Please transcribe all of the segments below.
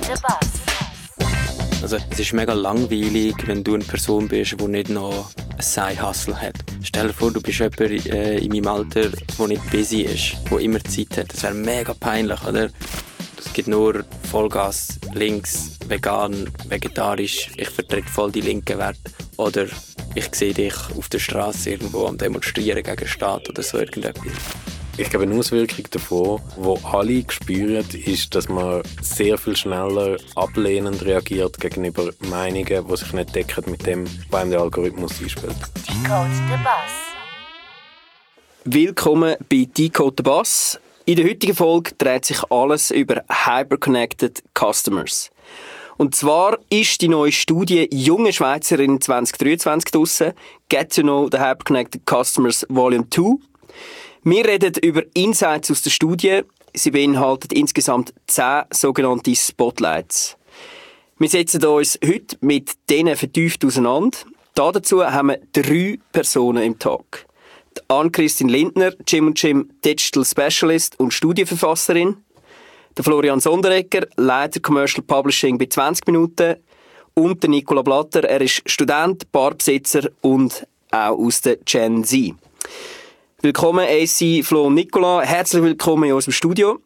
the Bus. Also, es ist mega langweilig, wenn du eine Person bist, die nicht noch ein Side-Hustle hat. Stell dir vor, du bist jemand in meinem Alter, der nicht busy ist, der immer Zeit hat. Das wäre mega peinlich, oder? Es gibt nur Vollgas, links, vegan, vegetarisch. Ich vertrete voll die linken Werte. Oder ich sehe dich auf der Straße irgendwo am Demonstrieren gegen den Staat oder so irgendetwas. Ich glaube, eine Auswirkung davon, die alle spüren, ist, dass man sehr viel schneller ablehnend reagiert gegenüber Meinungen, die sich nicht decken mit dem, was einem der Algorithmus einspielt. Decode the Bus. Willkommen bei Decode the Bus. In der heutigen Folge dreht sich alles über Hyperconnected Customers. Und zwar ist die neue Studie Junge Schweizerin 2023 draussen, Get to Know the Hyperconnected Customers Volume 2. Wir reden über Insights aus der Studie. Sie beinhaltet insgesamt 10 sogenannte Spotlights. Wir setzen uns heute mit denen vertieft auseinander. Dazu haben wir 3 Personen im Talk. Ann-Christine Lindner, Jim & Jim Digital Specialist und Studienverfasserin. Der Florian Sonderegger, Leiter Commercial Publishing bei 20 Minuten. Und der Nicola Blatter, er ist Student, Barbesitzer und auch aus der Gen Z. Willkommen AC, Flo und Nicola. Herzlich willkommen in unserem Studio.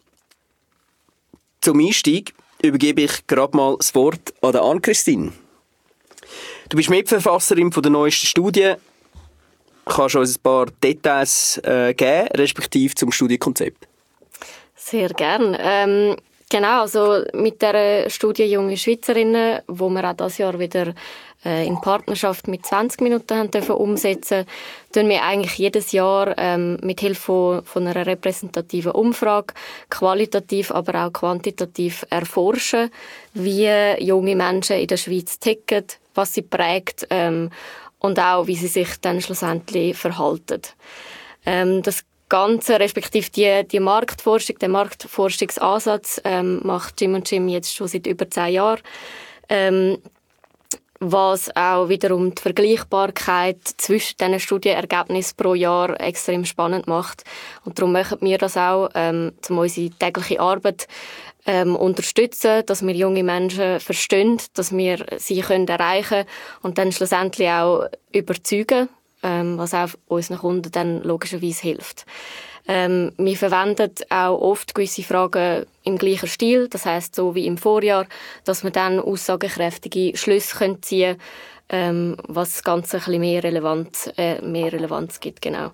Zum Einstieg übergebe ich gerade mal das Wort an Ann-Christine. Du bist Mitverfasserin von der neuesten Studie. Kannst du uns ein paar Details geben, respektive zum Studienkonzept? Sehr gern. Genau, also mit der Studie Junge Schweizerinnen, wo wir auch dieses Jahr wieder in Partnerschaft mit 20 Minuten haben dürfen umsetzen, tun wir eigentlich jedes Jahr mit Hilfe von einer repräsentativen Umfrage qualitativ, aber auch quantitativ erforschen, wie junge Menschen in der Schweiz ticken, was sie prägt und auch, wie sie sich dann schlussendlich verhalten. Das Ganze, respektive die Marktforschung, der Marktforschungsansatz macht Jim & Jim jetzt schon seit über 10 Jahren. Was auch wiederum die Vergleichbarkeit zwischen diesen Studienergebnissen pro Jahr extrem spannend macht. Und darum machen wir das auch, um unsere tägliche Arbeit unterstützen, dass wir junge Menschen verstehen, dass wir sie erreichen können und dann schlussendlich auch überzeugen, was auch unseren Kunden dann logischerweise hilft. Wir verwenden auch oft gewisse Fragen im gleichen Stil, das heisst so wie im Vorjahr, dass wir dann aussagekräftige Schlüsse ziehen können, was das Ganze ein bisschen mehr Relevanz gibt. Genau.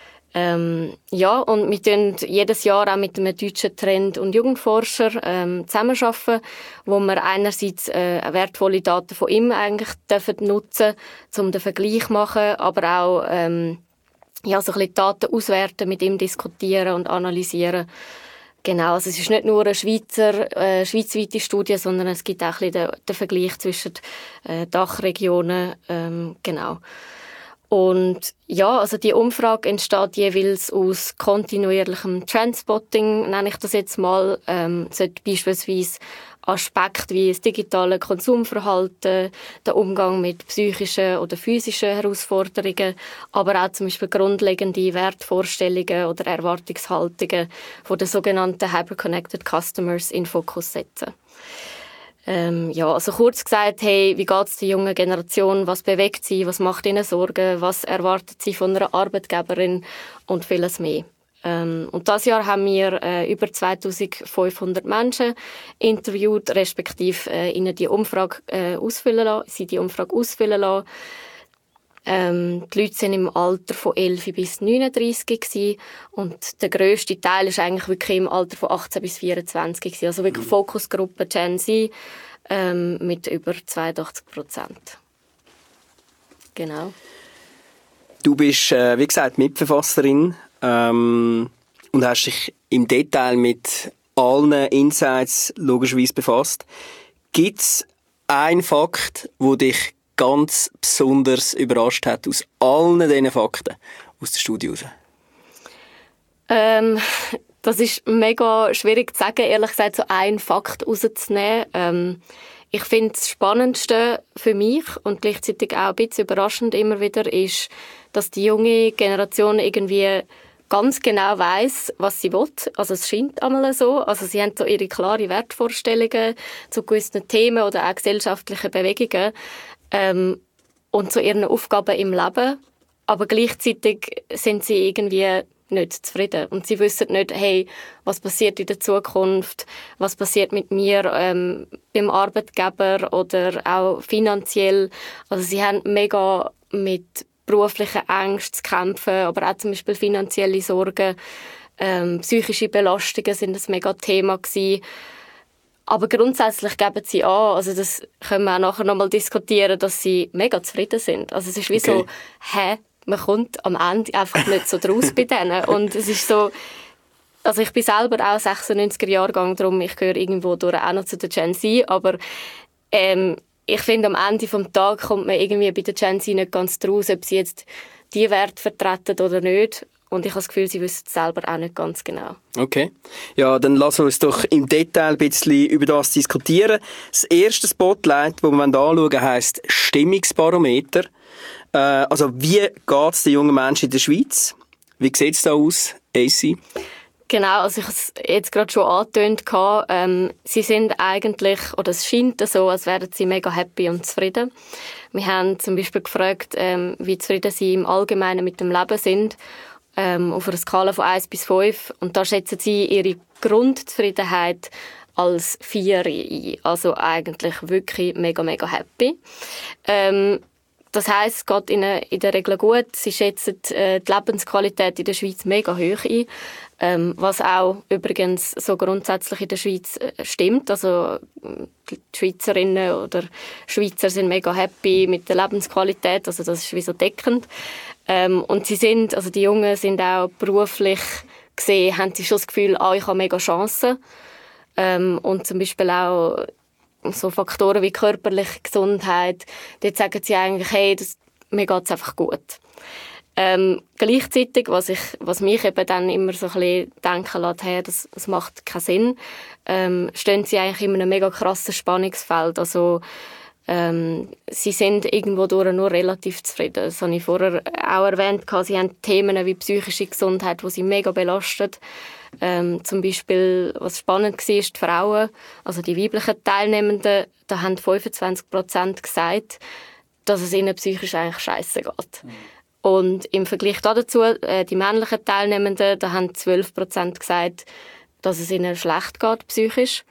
Ja, und wir tun jedes Jahr auch mit einem deutschen Trend- und Jugendforscher zusammenarbeiten, wo wir einerseits wertvolle Daten von ihm eigentlich nutzen dürfen, um den Vergleich zu machen, aber auch so ein bisschen Daten auswerten, mit ihm diskutieren und analysieren. Genau, also es ist nicht nur eine schweizweite Studie, sondern es gibt auch ein bisschen den Vergleich zwischen Dachregionen. Genau. Und ja, also die Umfrage entsteht jeweils aus kontinuierlichem Trendspotting, nenne ich das jetzt mal. Sollte beispielsweise Aspekte wie das digitale Konsumverhalten, der Umgang mit psychischen oder physischen Herausforderungen, aber auch zum Beispiel grundlegende Wertvorstellungen oder Erwartungshaltungen von den sogenannten Hyperconnected Customers in Fokus setzen. Also kurz gesagt, hey, wie geht es der jungen Generation, was bewegt sie, was macht ihnen Sorgen, was erwartet sie von einer Arbeitgeberin und vieles mehr. Und dieses Jahr haben wir über 2500 Menschen interviewt, respektive ihnen die Umfrage ausfüllen lassen. Die Leute waren im Alter von 11 bis 39 gewesen, und der grösste Teil ist eigentlich wirklich im Alter von 18 bis 24 gewesen. Also wirklich Fokusgruppe Gen Z mit über 82%. Genau. Du bist, wie gesagt, Mitverfasserin und hast dich im Detail mit allen Insights logischerweise befasst. Gibt es einen Fakt, der dich ganz besonders überrascht hat aus allen diesen Fakten aus der Studie heraus? Das ist mega schwierig zu sagen, ehrlich gesagt, so einen Fakt rauszunehmen. Ich finde, das Spannendste für mich und gleichzeitig auch ein bisschen überraschend immer wieder ist, dass die junge Generation irgendwie ganz genau weiss, was sie will. Also es scheint einmal so. Also sie haben so ihre klare Wertvorstellungen zu gewissen Themen oder auch gesellschaftlichen Bewegungen und zu ihren Aufgaben im Leben. Aber gleichzeitig sind sie irgendwie nicht zufrieden. Und sie wissen nicht, hey, was passiert in der Zukunft, was passiert mit mir beim Arbeitgeber oder auch finanziell. Also sie haben mega mit beruflichen Ängsten zu kämpfen, aber auch zum Beispiel finanzielle Sorgen, psychische Belastungen sind ein mega Thema gewesen. Aber grundsätzlich geben sie an, also das können wir auch nachher nochmal diskutieren, dass sie mega zufrieden sind. Also es ist wie so, man kommt am Ende einfach nicht so draus bei denen. Und es ist so, also ich bin selber auch 96er-Jahrgang, darum ich gehöre irgendwo durch auch noch zu der Gen Z, aber ich finde, am Ende des Tages kommt man irgendwie bei der Gen Z nicht ganz draus, ob sie jetzt die Werte vertreten oder nicht. Und ich habe das Gefühl, sie wissen es selber auch nicht ganz genau. Okay. Ja, dann lassen wir uns doch im Detail ein bisschen über das diskutieren. Das erste Spotlight, das wir anschauen wollen, heisst Stimmungsbarometer. Also, wie geht es den jungen Menschen in der Schweiz? Wie sieht es da aus, AC? Genau, also ich habe es jetzt gerade schon angetönt. Sie sind eigentlich, oder es scheint so, als wären sie mega happy und zufrieden. Wir haben zum Beispiel gefragt, wie zufrieden sie im Allgemeinen mit dem Leben sind, auf einer Skala von 1 bis 5. Und da schätzen sie ihre Grundzufriedenheit als 4 ein. Also eigentlich wirklich mega, mega happy. Das heisst, es geht ihnen in der Regel gut. Sie schätzen die Lebensqualität in der Schweiz mega hoch ein, was auch übrigens so grundsätzlich in der Schweiz stimmt. Also die Schweizerinnen oder Schweizer sind mega happy mit der Lebensqualität, also das ist wie so deckend. Und sie sind, also die Jungen sind auch beruflich gesehen, haben sie schon das Gefühl, ich habe mega Chancen. Und zum Beispiel auch so Faktoren wie körperliche Gesundheit, dort sagen sie eigentlich, hey, mir geht es einfach gut. Gleichzeitig, was mich eben dann immer so ein bisschen denken lässt, hey, das macht keinen Sinn, stehen sie eigentlich in einem mega krassen Spannungsfeld. Also, sie sind irgendwo durch nur relativ zufrieden. Das habe ich vorher auch erwähnt. Sie haben Themen wie psychische Gesundheit, die sie mega belastet. Zum Beispiel, was spannend war, ist die Frauen, also die weiblichen Teilnehmenden, da haben 25% gesagt, dass es ihnen psychisch eigentlich scheisse geht. Und im Vergleich dazu, die männlichen Teilnehmenden, da haben 12% gesagt, dass es ihnen schlecht geht, psychisch.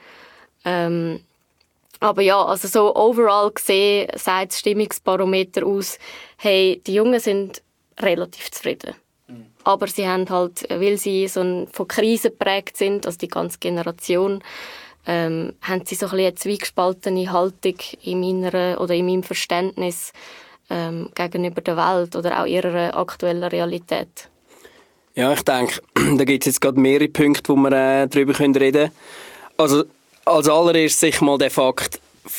Aber ja, also so overall gesehen sagt das Stimmungsbarometer aus, hey, die Jungen sind relativ zufrieden. Aber sie haben halt, weil sie so von Krisen geprägt sind, also die ganze Generation, haben sie so ein bisschen eine zweigespaltene Haltung in meinem Verständnis gegenüber der Welt oder auch ihrer aktuellen Realität. Ja, ich denke, da gibt es jetzt gerade mehrere Punkte, wo wir darüber reden können. Also als allererstes sicher mal der Fakt,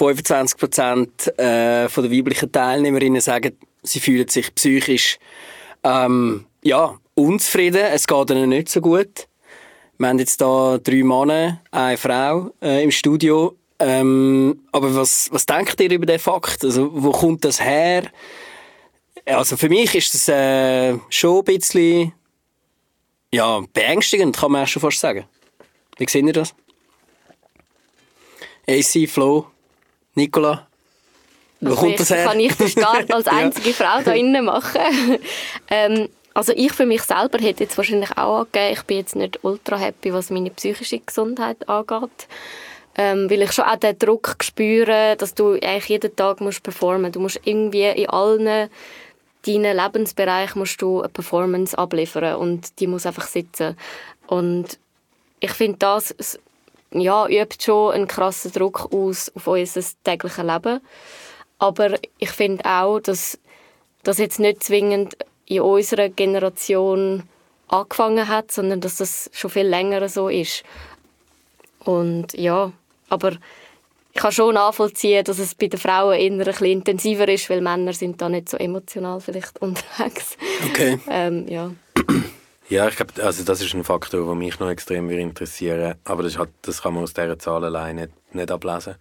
25% von den weiblichen Teilnehmerinnen sagen, sie fühlen sich psychisch unzufrieden, es geht ihnen nicht so gut. Wir haben jetzt hier 3 Männer, eine Frau im Studio. Aber was denkt ihr über den Fakt? Also, wo kommt das her? Also für mich ist das schon ein bisschen beängstigend, kann man auch schon fast sagen. Wie seht ihr das? AC, Flo, Nicola? Wo kommt das her? Kann ich den Start als einzige Frau da innen machen? Also ich für mich selber hätte jetzt wahrscheinlich auch angegeben, ich bin jetzt nicht ultra happy, was meine psychische Gesundheit angeht. Weil ich schon auch den Druck spüre, dass du eigentlich jeden Tag performen musst. Du musst irgendwie in allen deinen Lebensbereichen musst du eine Performance abliefern und die muss einfach sitzen. Und ich finde, das übt schon einen krassen Druck aus auf unser tägliches Leben. Aber ich finde auch, dass das jetzt nicht zwingend in unserer Generation angefangen hat, sondern dass das schon viel länger so ist. Und ja, aber ich kann schon nachvollziehen, dass es bei den Frauen eher ein bisschen intensiver ist, weil Männer sind da nicht so emotional vielleicht unterwegs. Okay. Ja, ich glaube, also das ist ein Faktor, der mich noch extrem interessieren. Aber das kann man aus dieser Zahl allein nicht ablesen.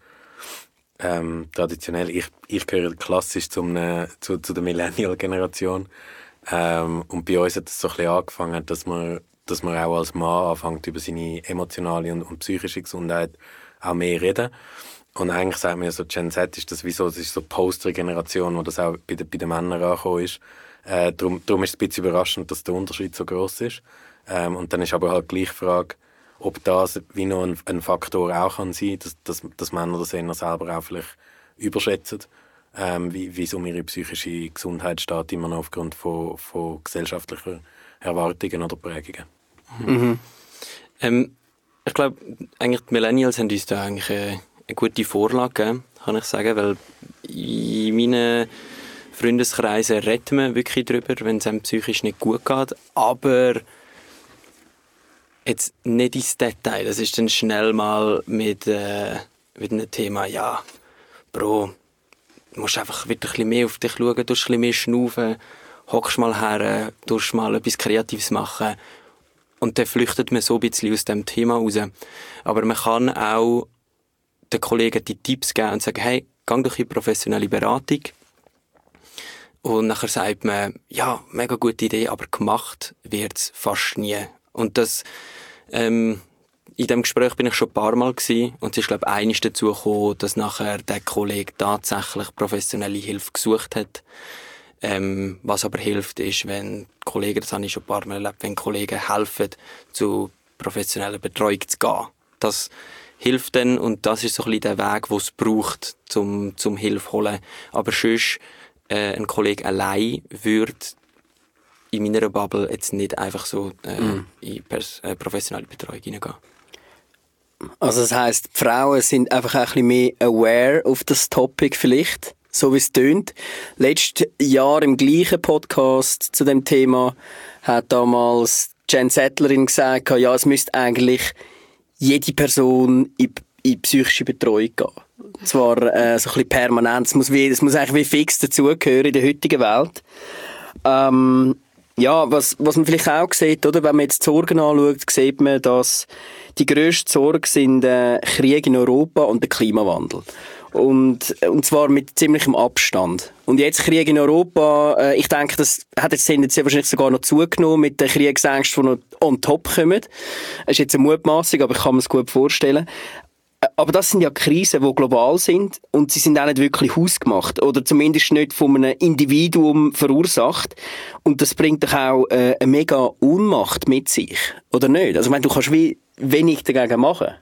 Traditionell, ich gehöre klassisch zu der Millennial-Generation. Und bei uns hat es so ein bisschen angefangen, dass man auch als Mann anfängt, über seine emotionale und psychische Gesundheit auch mehr reden. Und eigentlich sagt man ja so, Gen Z ist das ist so die Poster-Generation, wo das auch bei den Männern angekommen ist. Darum ist es ein bisschen überraschend, dass der Unterschied so gross ist. Und dann ist aber halt gleich die Frage, ob das wie noch ein Faktor auch kann sein, dass Männer das eher selber auch vielleicht überschätzen, wie es um ihre psychische Gesundheit steht, immer noch aufgrund von gesellschaftlichen Erwartungen oder Prägungen. Ich glaube, eigentlich die Millennials haben uns da eigentlich eine gute Vorlage gegeben, kann ich sagen, weil in meinen Freundeskreisen redet man wirklich darüber, wenn es einem psychisch nicht gut geht, aber jetzt nicht ins Detail. Das ist dann schnell mal mit einem Thema, ja, Bro, du musst einfach wieder ein bisschen mehr auf dich schauen, du musst ein bisschen mehr schnaufen, hockst mal her, du musst mal etwas Kreatives machen. Und dann flüchtet man so ein bisschen aus dem Thema raus. Aber man kann auch den Kollegen die Tipps geben und sagen, hey, geh doch in professionelle Beratung. Und nachher sagt man, ja, mega gute Idee, aber gemacht wird es fast nie. Und das, in diesem Gespräch bin ich schon ein paar Mal gewesen, und es ist, glaube ich, einiges dazu gekommen, dass nachher der Kollege tatsächlich professionelle Hilfe gesucht hat. Was aber hilft, ist, wenn Kollegen, das habe ich schon ein paar Mal erlebt, wenn Kollegen helfen, zu professioneller Betreuung zu gehen. Das hilft dann, und das ist so ein bisschen der Weg, den es braucht, zum Hilfe holen. Aber sonst, ein Kollege allein würde in meiner Bubble jetzt nicht einfach so in professionelle Betreuung hineingehen. Also das heisst, die Frauen sind einfach ein bisschen mehr aware auf das Topic vielleicht, so wie es tönt. Letztes Jahr im gleichen Podcast zu dem Thema hat damals Jen Settlerin gesagt, ja, es müsste eigentlich jede Person in psychische Betreuung gehen. Zwar so ein bisschen permanent, es muss eigentlich wie fix dazugehören in der heutigen Welt. Ja, was man vielleicht auch sieht, oder, wenn man jetzt die Sorgen anschaut, sieht man, dass die grösste Sorge sind Krieg in Europa und der Klimawandel. Und zwar mit ziemlichem Abstand. Und jetzt Krieg in Europa, ich denke, das hat jetzt wahrscheinlich sogar noch zugenommen mit den Kriegsängsten, die noch on top kommen. Das ist jetzt eine Mutmaßung, aber ich kann mir es gut vorstellen. Aber das sind ja Krisen, die global sind, und sie sind auch nicht wirklich hausgemacht oder zumindest nicht von einem Individuum verursacht. Und das bringt doch auch eine mega Ohnmacht mit sich, oder nicht? Also ich meine, du kannst wie wenig dagegen machen.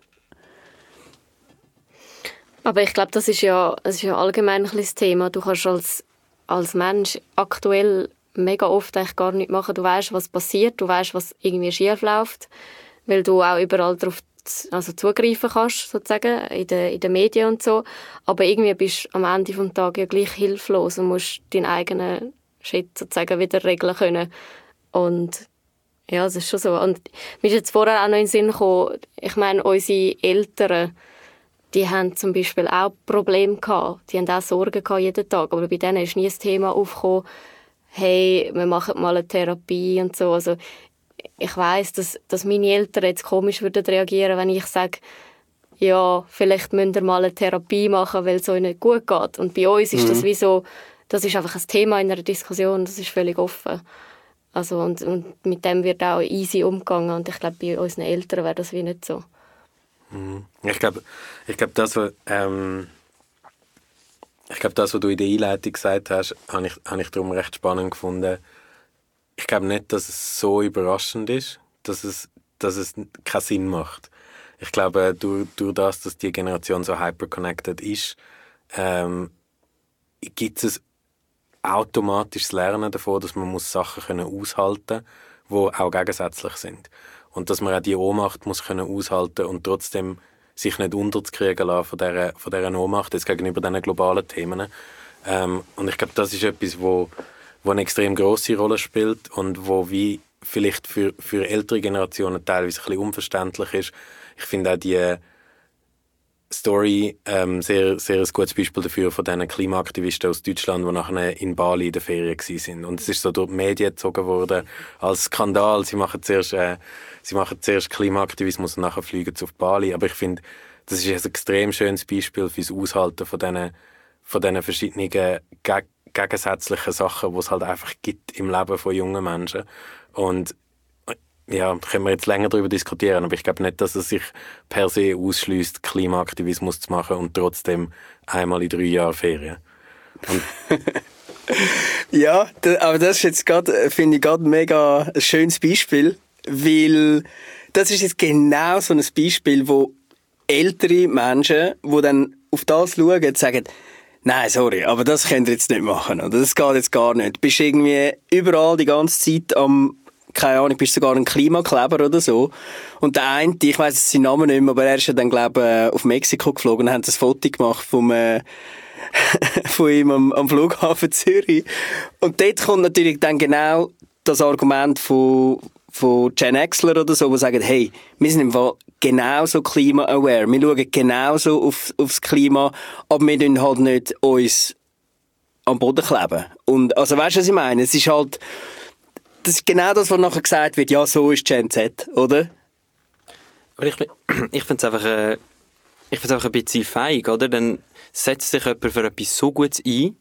Aber ich glaube, das ist ja allgemein ein bisschen das Thema. Du kannst als Mensch aktuell mega oft eigentlich gar nichts machen. Du weißt, was passiert, du weißt, was irgendwie schief läuft, weil du auch überall darauf zugreifen kannst, sozusagen, in den Medien und so. Aber irgendwie bist du am Ende des Tages ja gleich hilflos und musst deinen eigenen Shit sozusagen wieder regeln können. Und ja, das ist schon so. Und mir ist jetzt vorher auch noch in den Sinn gekommen, ich meine, unsere Eltern, die haben zum Beispiel auch Probleme gehabt. Die haben auch Sorgen gehabt jeden Tag. Aber bei denen ist nie das Thema aufgekommen, hey, wir machen mal eine Therapie und so. Also ich weiss, dass meine Eltern jetzt komisch würden reagieren, wenn ich sage, ja, vielleicht müsst ihr mal eine Therapie machen, weil es euch nicht gut geht. Und bei uns ist das wie so, das ist einfach ein Thema in einer Diskussion, das ist völlig offen. Also, und mit dem wird auch easy umgegangen. Und ich glaube, bei unseren Eltern wäre das wie nicht so. Ich glaube, das, was du in der Einleitung gesagt hast, habe ich darum recht spannend gefunden. Ich glaube nicht, dass es so überraschend ist, dass es keinen Sinn macht. Ich glaube, durch das, dass die Generation so hyperconnected ist, gibt es automatisches Lernen davon, dass man Sachen aushalten muss, die auch gegensätzlich sind. Und dass man auch die Ohnmacht aushalten muss und trotzdem sich nicht unterkriegen lassen von dieser Ohnmacht jetzt gegenüber diesen globalen Themen. Und ich glaube, das ist etwas, wo eine extrem grosse Rolle spielt und wo wie vielleicht für ältere Generationen teilweise ein bisschen unverständlich ist. Ich finde auch die Story sehr, sehr ein gutes Beispiel dafür von diesen Klimaaktivisten aus Deutschland, die nachher in Bali in der Ferien waren. Und es ist so durch die Medien gezogen worden als Skandal. Sie machen zuerst Klimaaktivismus und nachher fliegen sie auf Bali. Aber ich finde, das ist ein extrem schönes Beispiel für das Aushalten von diesen verschiedenen gegensätzlichen Sachen, die es halt einfach gibt im Leben von jungen Menschen. Und ja, da können wir jetzt länger darüber diskutieren, aber ich glaube nicht, dass es sich per se ausschließt, Klimaaktivismus zu machen und trotzdem einmal in 3 Jahren Ferien. Ja, aber das ist jetzt gerade, finde ich, gerade mega ein schönes Beispiel, weil das ist jetzt genau so ein Beispiel, wo ältere Menschen, die dann auf das schauen, sagen, nein, sorry, aber das könnt ihr jetzt nicht machen, oder? Das geht jetzt gar nicht. Du bist irgendwie überall die ganze Zeit keine Ahnung, bist sogar ein Klimakleber oder so. Und der eine, ich weiss jetzt seinen Namen nicht mehr, aber er ist ja dann, glaube ich, auf Mexiko geflogen und haben ein Foto gemacht von ihm am Flughafen Zürich. Und dort kommt natürlich dann genau das Argument von Gen Xler oder so, die sagen, hey, wir sind im Fall genauso klima-aware, wir schauen genauso aufs Klima, aber wir tun halt nicht uns am Boden kleben. Und, also weißt du, was ich meine? Es ist halt, das ist genau das, was nachher gesagt wird, ja, so ist Gen Z, oder? Aber ich finde es einfach ein bisschen feig, oder? Dann setzt sich jemand für etwas so Gutes ein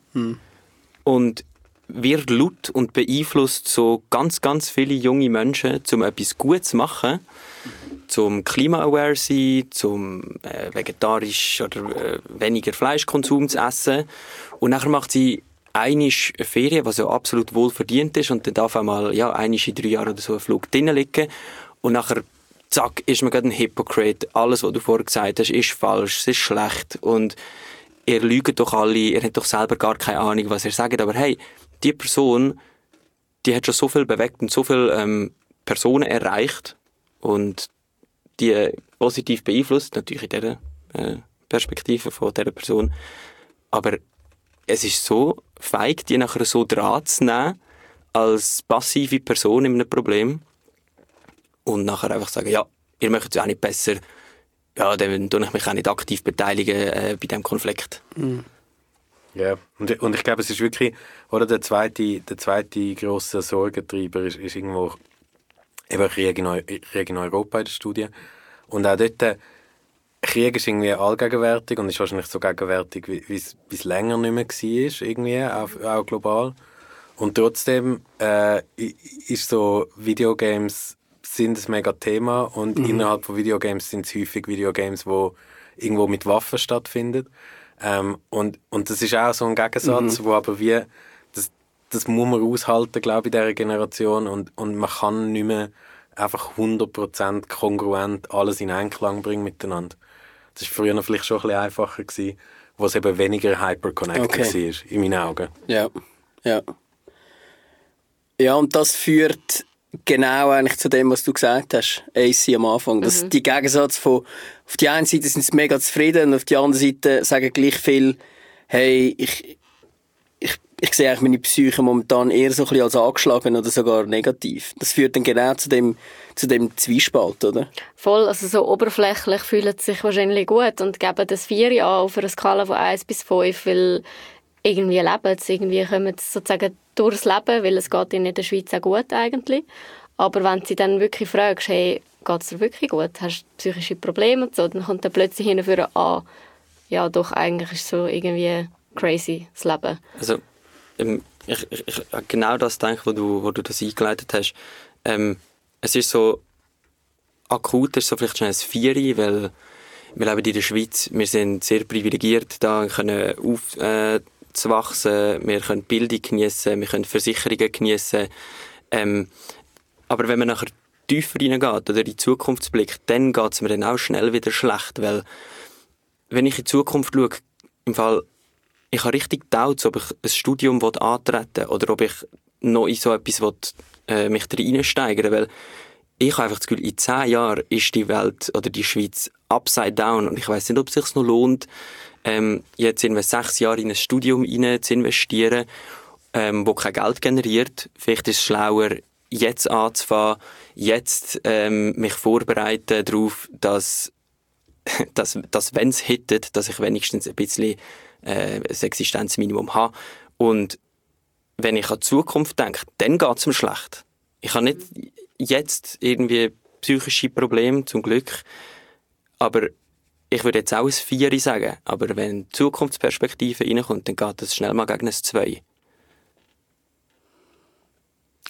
und wird laut und beeinflusst so ganz, ganz viele junge Menschen, um etwas Gutes zu machen, zum Klima-aware sein, zum vegetarisch oder weniger Fleischkonsum zu essen. Und nachher macht sie eine Ferien, was ja absolut wohl verdient ist, und dann darf einmal einmal in 3 Jahren oder so ein Flug drinnen liegen. Und nachher, zack, ist man gerade ein Hypocrite. Alles, was du vorher gesagt hast, ist falsch, es ist schlecht. Und ihr lügt doch alle, ihr habt doch selber gar keine Ahnung, was ihr sagt. Aber hey, die Person, die hat schon so viel bewegt und so viele Personen erreicht und die positiv beeinflusst, natürlich in dieser Perspektive von dieser Person. Aber es ist so feig, die nachher so dran zu nehmen, als passive Person in einem Problem und nachher einfach sagen, ja, ihr möchtet es auch nicht besser, ja, dann tue ich mich auch nicht aktiv beteiligen bei diesem Konflikt. Ja, und ich glaube, es ist wirklich, oder der zweite grosse Sorgentreiber ist irgendwo eben Krieg in Europa in der Studie. Und auch dort, Krieg ist irgendwie allgegenwärtig und ist wahrscheinlich so gegenwärtig, wie es länger nicht mehr war, irgendwie, auch global. Und trotzdem ist so, Videogames sind ein mega Thema und innerhalb von Videogames sind es häufig Videogames, die irgendwo mit Waffen stattfinden. Und das ist auch so ein Gegensatz, wo aber wie, das muss man aushalten, glaube ich, in dieser Generation und man kann nicht mehr einfach 100% kongruent alles in Einklang bringen miteinander. Das war früher vielleicht schon ein bisschen einfacher gewesen, wo es eben weniger hyperconnected war, in meinen Augen. Ja. Ja, und das führt genau eigentlich zu dem, was du gesagt hast, AC am Anfang. Das die Gegensatz von, auf die einen Seite sind sie mega zufrieden und auf die andere Seite sagen gleich viel, hey, ich sehe eigentlich meine Psyche momentan eher so ein bisschen als angeschlagen oder sogar negativ. Das führt dann genau zu dem Zwiespalt, oder? Voll, also so oberflächlich fühlen sie sich wahrscheinlich gut und geben das 4 an auf einer Skala von 1 bis 5, weil irgendwie leben sie, irgendwie kommen sie sozusagen durchs Leben, weil es geht ihnen in der Schweiz auch gut eigentlich. Aber wenn sie dann wirklich fragst, hey, geht es dir wirklich gut, hast du psychische Probleme und so, dann kommt dann plötzlich hinführen, ja doch, eigentlich ist so irgendwie crazy, das Leben. Also, ich genau das denke, wo du das eingeleitet hast. Es ist so akut, ist so vielleicht schon ein 4, weil wir leben in der Schweiz, wir sind sehr privilegiert, da können aufzuwachsen, wir können Bildung geniessen, wir können Versicherungen geniessen. Aber wenn man nachher tiefer reingeht oder in die Zukunft blickt, dann geht es mir dann auch schnell wieder schlecht, weil wenn ich in die Zukunft schaue, im Fall, ich habe richtig Doubts, ob ich ein Studium antreten will oder ob ich noch in so etwas mich reinsteigern will, weil ich habe einfach das Gefühl, in 10 Jahren ist die Welt oder die Schweiz upside down und ich weiss nicht, ob es sich noch lohnt, jetzt in 6 Jahre in ein Studium zu investieren, wo kein Geld generiert. Vielleicht ist es schlauer, jetzt anzufangen, jetzt mich vorbereiten darauf, dass wenn es hittet, dass ich wenigstens ein bisschen ein Existenzminimum habe. Und wenn ich an die Zukunft denke, dann geht es mir schlecht. Ich habe nicht jetzt irgendwie psychische Probleme, zum Glück, aber ich würde jetzt auch ein 4 sagen. Aber wenn die Zukunftsperspektive reinkommt, dann geht es schnell mal gegen ein 2.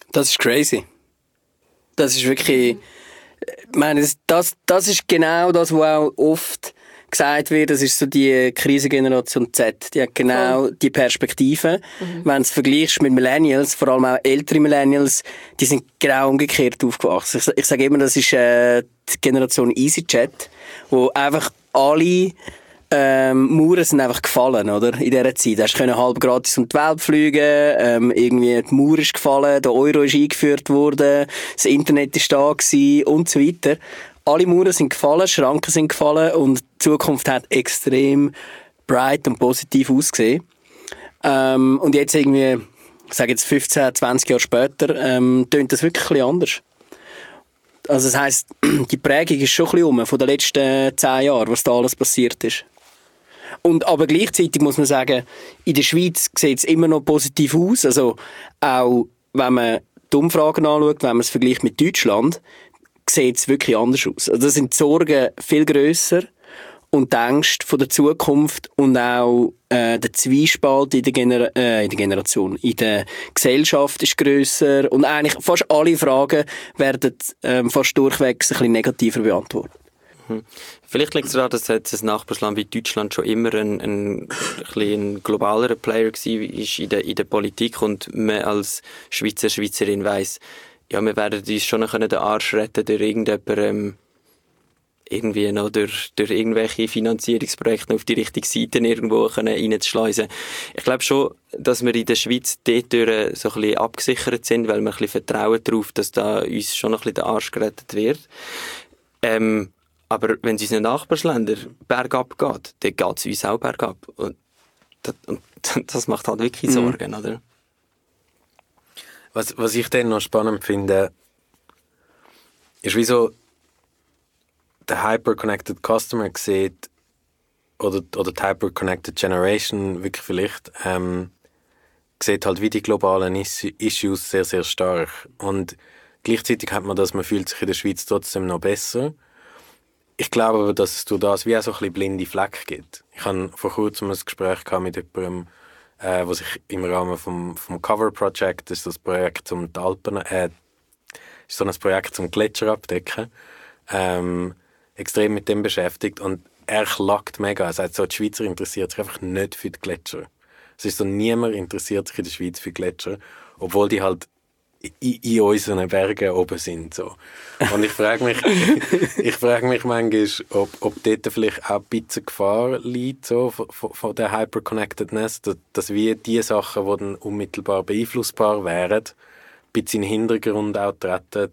Das ist crazy. Das ist wirklich... Ich meine, das ist genau das, was auch oft gesagt wird, das ist so die Krisengeneration Z. Die hat genau die Perspektive. Wenn du es vergleichst mit Millennials, vor allem auch ältere Millennials, die sind genau umgekehrt aufgewachsen. Ich sage immer, das ist die Generation EasyJet, wo einfach alle Mauern sind einfach gefallen, oder? In dieser Zeit. Du konntest halb gratis um die Welt fliegen, irgendwie die Mauer ist gefallen, der Euro ist eingeführt worden, das Internet ist da gewesen und so weiter. Alle Mauern sind gefallen, Schranken sind gefallen und die Zukunft hat extrem bright und positiv ausgesehen. Und jetzt irgendwie, ich sage jetzt 15, 20 Jahre später, tönt das wirklich ein bisschen anders. Also das heisst, die Prägung ist schon ein bisschen von den letzten 10 Jahren, was da alles passiert ist. Und aber gleichzeitig muss man sagen, in der Schweiz sieht es immer noch positiv aus. Also auch wenn man die Umfragen anschaut, wenn man es vergleicht mit Deutschland, sieht es wirklich anders aus. Also da sind die Sorgen viel grösser und die Ängste von der Zukunft und auch der Zwiespalt in der Gesellschaft ist grösser und eigentlich fast alle Fragen werden fast durchweg ein bisschen negativer beantwortet. Vielleicht liegt es daran, dass das Nachbarland wie Deutschland schon immer ein globalerer Player war in der Politik und man als Schweizerin weiss, ja, wir werden uns schon noch den Arsch retten durch irgendjemanden, irgendwie noch durch irgendwelche Finanzierungsprojekte auf die richtige Seite irgendwo reinzuschleusen. Ich glaube schon, dass wir in der Schweiz dort so ein bisschen abgesichert sind, weil wir ein bisschen vertrauen darauf, dass da uns schon noch ein bisschen der Arsch gerettet wird. Aber wenn es unseren Nachbarländern bergab geht, dann geht es uns auch bergab. Und das macht halt wirklich Sorgen, oder? Was ich dann noch spannend finde, ist wie so der Hyper-Connected Customer sieht, oder die Hyper-Connected Generation wirklich vielleicht, sieht halt wie die globalen Issues sehr, sehr stark. Und gleichzeitig hat man das, man fühlt sich in der Schweiz trotzdem noch besser. Ich glaube aber, dass es durch das wie auch so ein bisschen blinde Fleck gibt. Ich hatte vor kurzem ein Gespräch mit jemandem, was sich im Rahmen vom Cover Project, das ist das Projekt um die Alpen, ist so ein Projekt zum Gletscher abdecken, extrem mit dem beschäftigt und er klagt mega. Er sagt so, die Schweizer interessiert sich einfach nicht für die Gletscher. Es ist so, niemand interessiert sich in der Schweiz für Gletscher, obwohl die halt in unseren Bergen oben sind. So. Und ich frage mich manchmal, ob dort vielleicht auch ein bisschen Gefahr liegt so, von der Hyperconnectedness, dass wir die Sachen, die dann unmittelbar beeinflussbar wären, ein bisschen in den Hintergrund auch treten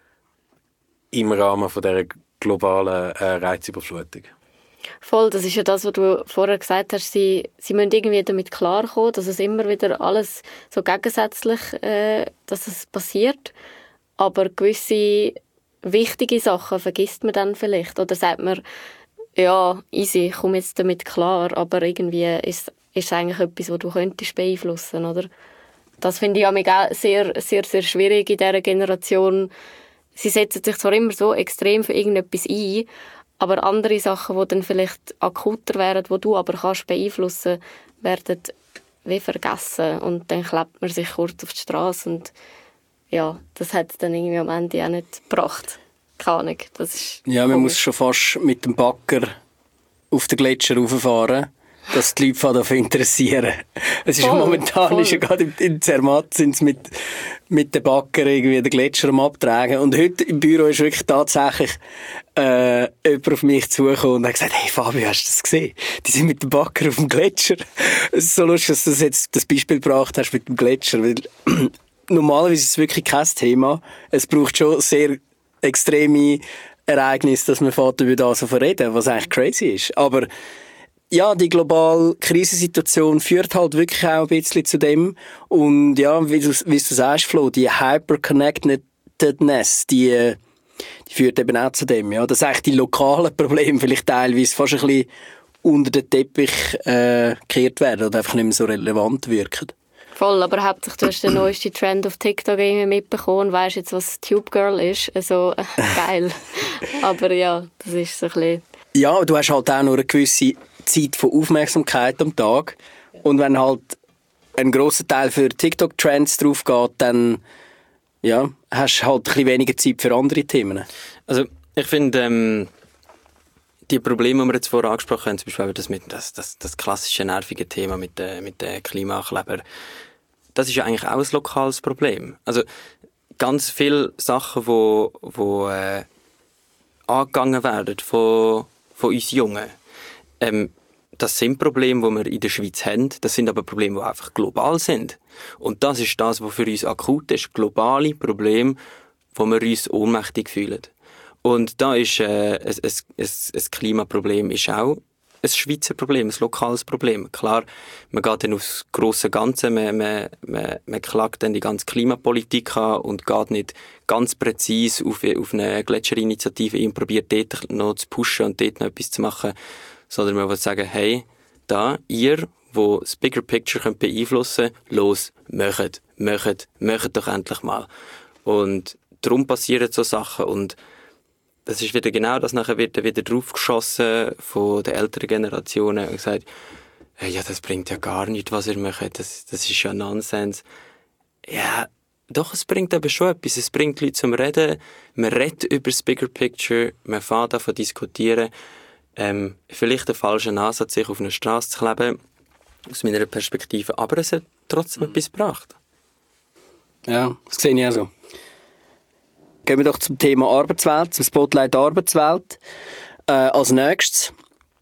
im Rahmen von dieser globalen Reizüberflutung. Voll, das ist ja das, was du vorher gesagt hast. Sie müssen irgendwie damit klarkommen, dass es immer wieder alles so gegensätzlich dass es passiert. Aber gewisse wichtige Sachen vergisst man dann vielleicht. Oder sagt man, ja, easy, ich komme jetzt damit klar, aber irgendwie ist es eigentlich etwas, was du könntest beeinflussen, oder? Das finde ich auch sehr, sehr, sehr schwierig in dieser Generation. Sie setzen sich zwar immer so extrem für irgendetwas ein, aber andere Sachen, die dann vielleicht akuter wären, die du aber kannst beeinflussen, werden wie vergessen. Und dann klebt man sich kurz auf die Straße und ja, das hat es dann irgendwie am Ende auch nicht gebracht. Keine Ahnung. Das ist ja, man muss schon fast mit dem Bagger auf den Gletscher rauffahren, dass die Leute davon interessieren. Es ist momentan ist ja gerade in Zermatt sind sie mit den Bagger irgendwie den Gletscher am Abtragen. Und heute im Büro ist wirklich tatsächlich jemand auf mich zugekommen und hat gesagt, hey Fabio, hast du das gesehen? Die sind mit dem Bagger auf dem Gletscher. Es ist so lustig, dass du jetzt das Beispiel gebracht hast mit dem Gletscher, weil normalerweise ist es wirklich kein Thema. Es braucht schon sehr extreme Ereignisse, dass man über das so reden, was eigentlich crazy ist. Aber ja, die globale Krisensituation führt halt wirklich auch ein bisschen zu dem. Und ja, wie du sagst, Flo, die Hyper-Connectedness, die führt eben auch zu dem. Ja, dass eigentlich die lokalen Probleme vielleicht teilweise fast ein bisschen unter den Teppich gekehrt werden oder einfach nicht mehr so relevant wirken. Voll, aber hauptsächlich du hast den neuesten Trend auf TikTok irgendwie mitbekommen und weißt jetzt, was Tube Girl ist. Also, geil. Aber ja, das ist so ein bisschen... Ja, du hast halt auch nur eine gewisse Zeit von Aufmerksamkeit am Tag. Und wenn halt ein grosser Teil für TikTok-Trends drauf geht, dann ja, hast halt ein bisschen weniger Zeit für andere Themen. Also ich finde, die Probleme, die wir jetzt vorher angesprochen haben, zum Beispiel das klassische nervige Thema mit den Klimakleber, das ist ja eigentlich auch ein lokales Problem. Also ganz viele Sachen, die angegangen werden von uns Jungen, das sind Probleme, die wir in der Schweiz haben. Das sind aber Probleme, die einfach global sind. Und das ist das, was für uns akut ist. Globale Probleme, wo wir uns ohnmächtig fühlen. Und da ist ein Klimaproblem ist auch ein Schweizer Problem, ein lokales Problem. Klar, man geht dann aufs grosse Ganze, man klagt dann die ganze Klimapolitik an und geht nicht ganz präzise auf eine Gletscherinitiative und probiert dort noch zu pushen und dort noch etwas zu machen, sondern man will sagen, hey, da, ihr, wo das Bigger Picture beeinflussen könnt, los, macht doch endlich mal. Und darum passieren so Sachen und das ist wieder genau das, nachher wird wieder draufgeschossen von den älteren Generationen und gesagt, hey, ja, das bringt ja gar nichts, was ihr macht, das ist ja Nonsens. Ja, doch, es bringt aber schon etwas, es bringt Leute zum Reden, man redet über das Bigger Picture, man fängt davon diskutieren, vielleicht der falsche Ansatz, sich auf eine Straße zu kleben, aus meiner Perspektive, aber es hat trotzdem etwas gebracht. Ja, das sehe ich auch so. Gehen wir doch zum Thema Arbeitswelt, zum Spotlight Arbeitswelt. Als nächstes,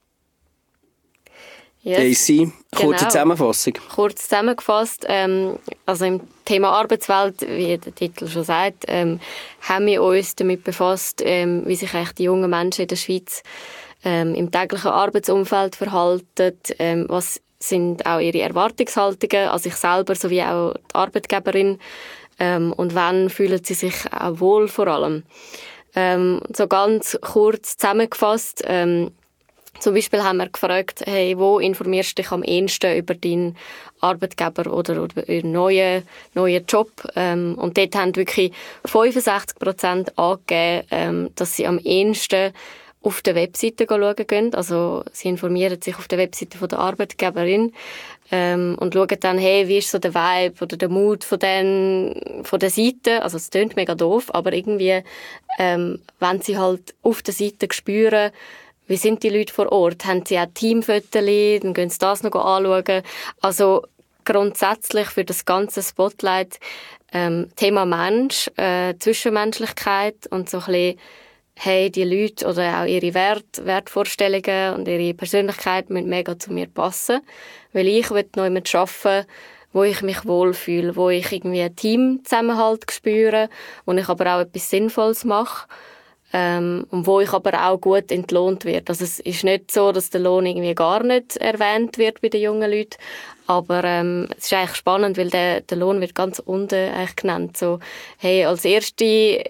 Yes. AC, kurze Genau. Zusammenfassung. Kurz zusammengefasst, also im Thema Arbeitswelt, wie der Titel schon sagt, haben wir uns damit befasst, wie sich eigentlich die jungen Menschen in der Schweiz im täglichen Arbeitsumfeld verhalten, was sind auch ihre Erwartungshaltungen an sich selber sowie auch die Arbeitgeberin und wann fühlen sie sich auch wohl vor allem. So ganz kurz zusammengefasst, zum Beispiel haben wir gefragt, hey, wo informierst du dich am ehesten über deinen Arbeitgeber oder über einen neuen Job? Und dort haben wirklich 65% angegeben, dass sie am ehesten auf der Webseite schauen gehen. Also sie informieren sich auf der Webseite von der Arbeitgeberin und schauen dann, hey, wie ist so der Vibe oder der Mood von der Seite. Also es klingt mega doof, aber irgendwie, wenn sie halt auf der Seite spüren, wie sind die Leute vor Ort? Haben sie auch Teamfotos? Dann gehen sie das noch anschauen. Also grundsätzlich für das ganze Spotlight Thema Mensch, Zwischenmenschlichkeit und so ein bisschen, hey, die Leute oder auch ihre Wertvorstellungen und ihre Persönlichkeit müssen mega zu mir passen. Weil ich will noch jemanden arbeiten, wo ich mich wohlfühle, wo ich irgendwie einen Teamzusammenhalt spüre, wo ich aber auch etwas Sinnvolles mache. Und wo ich aber auch gut entlohnt werde. Also es ist nicht so, dass der Lohn irgendwie gar nicht erwähnt wird bei den jungen Leuten, aber es ist eigentlich spannend, weil der Lohn wird ganz unten eigentlich genannt. So, hey, als erste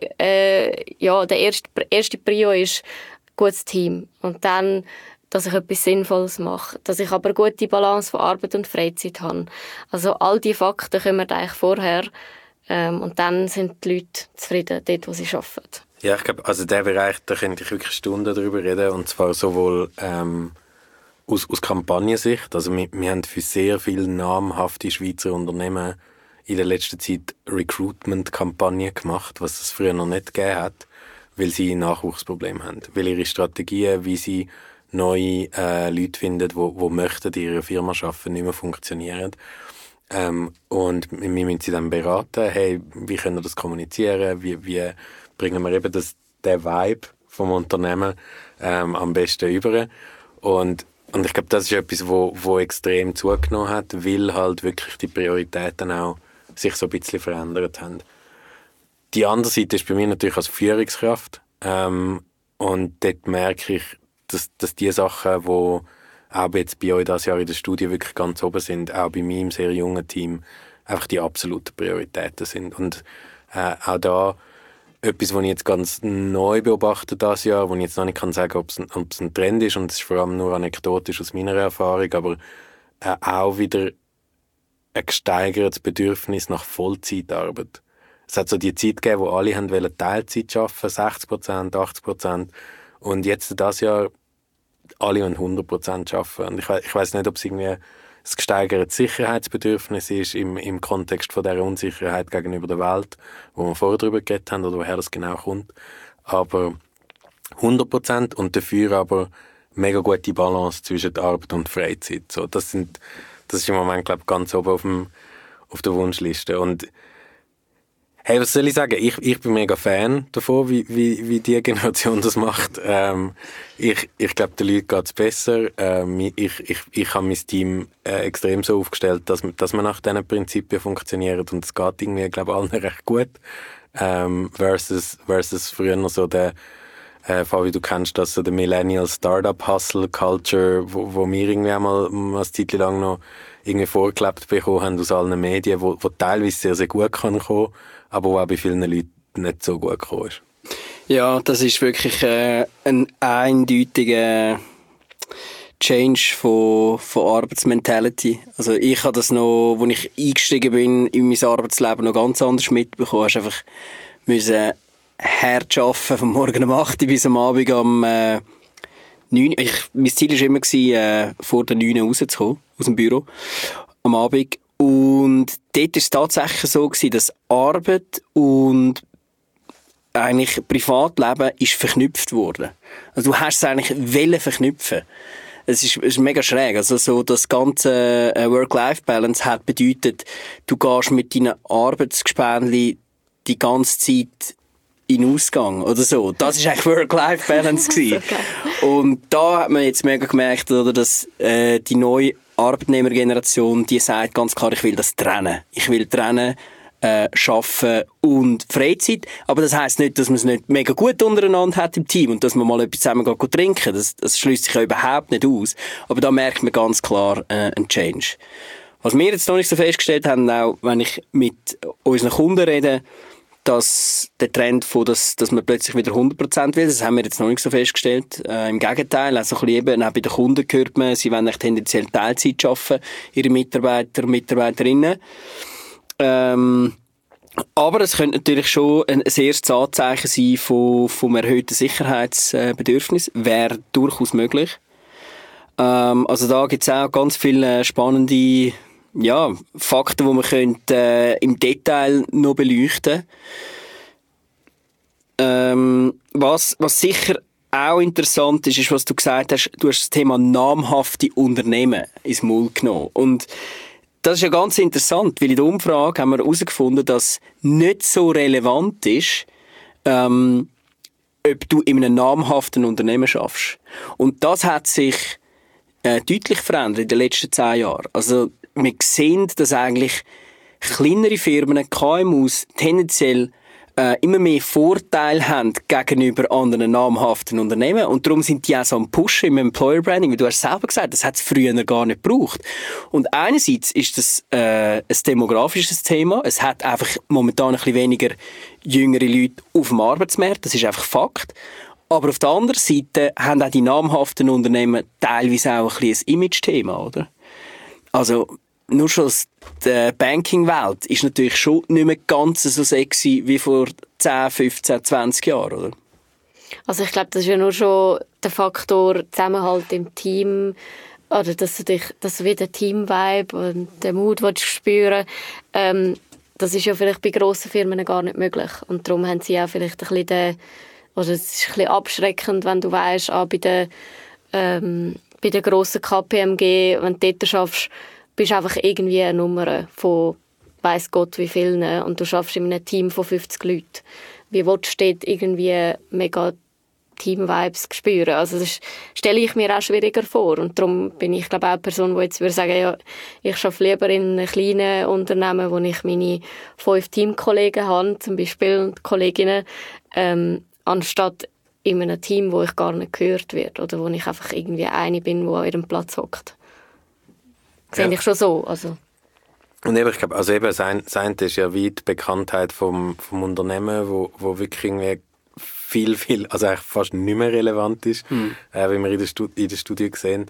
Prio ist gutes Team und dann, dass ich etwas Sinnvolles mache, dass ich aber eine gute Balance von Arbeit und Freizeit habe. Also all diese Fakten kommen eigentlich vorher und dann sind die Leute zufrieden dort, wo sie arbeiten. Ja, ich glaube, also der Bereich, da könnte ich wirklich Stunden darüber reden, und zwar sowohl aus Kampagnensicht, also wir haben für sehr viele namhafte Schweizer Unternehmen in der letzten Zeit Recruitment-Kampagnen gemacht, was es früher noch nicht gegeben hat, weil sie Nachwuchsprobleme haben, weil ihre Strategien, wie sie neue Leute finden, die möchten in ihrer Firma arbeiten, nicht mehr funktionieren. Und wir müssen sie dann beraten, hey, wie können wir das kommunizieren, wie bringen wir eben den Vibe vom Unternehmen am besten über. Und ich glaube, das ist etwas, wo extrem zugenommen hat, weil halt wirklich die Prioritäten auch sich so ein bisschen verändert haben. Die andere Seite ist bei mir natürlich als Führungskraft. Und dort merke ich, dass die Sachen, die auch jetzt bei euch dieses Jahr in der Studie wirklich ganz oben sind, auch bei meinem sehr jungen Team, einfach die absoluten Prioritäten sind. Und auch da etwas, was ich jetzt ganz neu beobachte dieses Jahr, wo ich jetzt noch nicht sagen kann, ob es ein Trend ist, und es ist vor allem nur anekdotisch aus meiner Erfahrung, aber auch wieder ein gesteigertes Bedürfnis nach Vollzeitarbeit. Es hat so die Zeit gegeben, wo alle haben wollen Teilzeit arbeiten, 60%, 80%, und jetzt dieses Jahr alle wollen 100% arbeiten. Und ich weiss nicht, ob es irgendwie das gesteigerte Sicherheitsbedürfnis ist im Kontext von dieser Unsicherheit gegenüber der Welt, wo wir vorher darüber geredet haben, oder woher das genau kommt. Aber 100% und dafür aber mega gute Balance zwischen Arbeit und Freizeit. So, das ist im Moment, glaube ich, ganz oben auf der Wunschliste. Und hey, was soll ich sagen? Ich bin mega Fan davon, wie die Generation das macht. Ich glaube, den Leuten geht es besser. Ich habe mein Team extrem so aufgestellt, dass wir nach diesen Prinzipien funktionieren und es geht irgendwie, glaube ich, allen recht gut. Versus früher noch so der Fabi, du kennst das, so der Millennial Startup Hustle Culture, wo wir irgendwie einmal eine Zeit lang noch irgendwie vorgelebt bekommen haben aus allen Medien, wo teilweise sehr, sehr gut kann kommen, aber wo auch bei vielen Leuten nicht so gut gekommen ist. Ja, das ist wirklich ein eindeutiger Change von Arbeitsmentality. Also ich habe das noch, als ich eingestiegen bin in mein Arbeitsleben, noch ganz anders mitbekommen. Du musst einfach hart arbeiten, von morgen um 8 Uhr bis am Abend um 9 Uhr. Mein Ziel war immer, vor der 9 Uhr rauszukommen, aus dem Büro, am Abend. Und dort war es tatsächlich so, dass Arbeit und eigentlich Privatleben ist verknüpft worden. Also du hast es eigentlich verknüpfen. Es ist mega schräg. Also so das ganze Work-Life-Balance hat bedeutet, du gehst mit deinen Arbeitsgespänli die ganze Zeit in Ausgang oder so. Das war eigentlich Work-Life-Balance gewesen. Und da hat man jetzt mega gemerkt, oder, dass die neue Arbeitnehmergeneration, die sagt ganz klar, ich will das trennen. Ich will trennen, Arbeiten und Freizeit. Aber das heisst nicht, dass man es nicht mega gut untereinander hat im Team und dass man mal etwas zusammen geht trinken. Das schließt sich ja überhaupt nicht aus. Aber da merkt man ganz klar einen Change. Was wir jetzt noch nicht so festgestellt haben, auch wenn ich mit unseren Kunden rede, dass der Trend von, dass man plötzlich wieder 100% will, das haben wir jetzt noch nicht so festgestellt. Im Gegenteil, also ein bisschen eben, auch bei den Kunden hört man, sie wollen tendenziell Teilzeit arbeiten, ihre Mitarbeiter und Mitarbeiterinnen. Aber es könnte natürlich schon ein erstes Anzeichen sein vom erhöhten Sicherheitsbedürfnis. Wäre durchaus möglich. Also da gibt es auch ganz viele spannende Fakten, die man könnte, im Detail noch beleuchten. Was sicher auch interessant ist, was du gesagt hast, du hast das Thema namhafte Unternehmen ins Maul genommen. Und das ist ja ganz interessant, weil in der Umfrage haben wir herausgefunden, dass nicht so relevant ist, ob du in einem namhaften Unternehmen schaffst. Und das hat sich deutlich verändert in den letzten 10 Jahren. Also wir sehen, dass eigentlich kleinere Firmen, KMUs, tendenziell immer mehr Vorteile haben gegenüber anderen namhaften Unternehmen. Und darum sind die auch so am Pushen im Employer Branding. Wie du hast selber gesagt, das hat es früher gar nicht gebraucht. Und einerseits ist das ein demografisches Thema. Es hat einfach momentan ein bisschen weniger jüngere Leute auf dem Arbeitsmarkt. Das ist einfach Fakt. Aber auf der anderen Seite haben auch die namhaften Unternehmen teilweise auch ein bisschen ein Image-Thema, oder? Also, nur schon die Banking-Welt ist natürlich schon nicht mehr ganz so sexy wie vor 10, 15, 20 Jahren, oder? Also ich glaube, das ist ja nur schon der Faktor Zusammenhalt im Team, oder dass du wieder Team-Vibe und den Mut spüren willst. Das ist ja vielleicht bei grossen Firmen gar nicht möglich. Und darum haben sie auch vielleicht ein bisschen es ist ein bisschen abschreckend, wenn du weisst, bei der grossen KPMG, wenn du dort schaffst, bist du einfach irgendwie eine Nummer von weiss Gott wie vielen und du schaffst in einem Team von 50 Leuten. Wie willst du dort irgendwie mega Team-Vibes spüren? Also das stelle ich mir auch schwieriger vor und darum bin ich glaube auch eine Person, die jetzt würde sagen, ja, ich arbeite lieber in einem kleinen Unternehmen, wo ich meine 5 Teamkollegen habe, zum Beispiel und Kolleginnen, anstatt in einem Team, wo ich gar nicht gehört werde oder wo ich einfach irgendwie eine bin, die an ihrem Platz hockt. Das sehe ich schon so. Also. Und eben, ich glaube, also eben, sein ist ja wie die Bekanntheit vom Unternehmen, wo wirklich irgendwie viel, also eigentlich fast nicht mehr relevant ist, wie wir in der Studie sehen.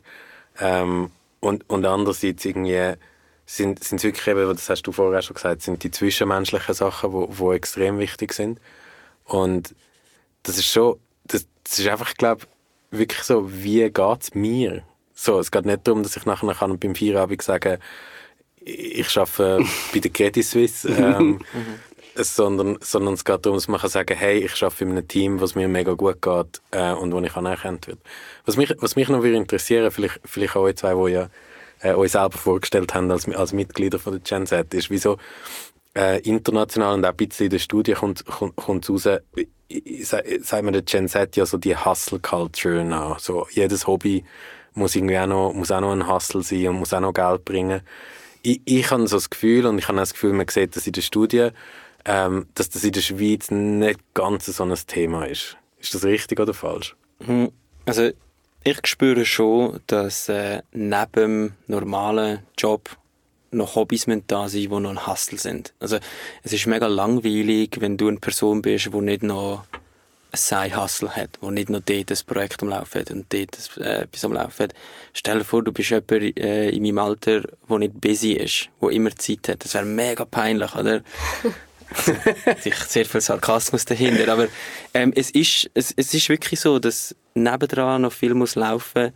Und andererseits irgendwie sind es wirklich eben, das hast du vorher schon gesagt, sind die zwischenmenschlichen Sachen, wo extrem wichtig sind. Und das ist schon, das ist einfach, ich glaube, wirklich so, wie geht's mir? So, es geht nicht darum, dass ich nachher kann beim Feierabend sagen, ich arbeite bei der Credit Suisse, sondern es geht darum, dass man kann sagen, hey, ich arbeite in einem Team, was mir mega gut geht und wo ich anerkannt wird. Was mich noch würde interessieren, vielleicht auch euch zwei, die ja euch selber vorgestellt haben als Mitglieder von der Gen Z, ist, wieso international und auch ein bisschen in der Studie kommt raus, sagt man der Gen Z ja so die Hustle-Culture nach. So, jedes Hobby muss auch noch ein Hustle sein und muss auch noch Geld bringen. Ich habe so das Gefühl, und ich habe auch das Gefühl, man sieht das in der Studie, dass das in der Schweiz nicht ganz so ein Thema ist. Ist das richtig oder falsch? Also ich spüre schon, dass neben dem normalen Job noch Hobbys da sind, die noch ein Hustle sind. Also es ist mega langweilig, wenn du eine Person bist, die nicht noch ein Side-Hustle hat, die nicht noch dort ein Projekt am Laufen hat und dort etwas am Laufen hat. Stell dir vor, du bist jemand in meinem Alter, der nicht busy ist, der immer Zeit hat. Das wäre mega peinlich, oder? Sehr viel Sarkasmus dahinter, aber es ist wirklich so, dass nebendran noch viel muss laufen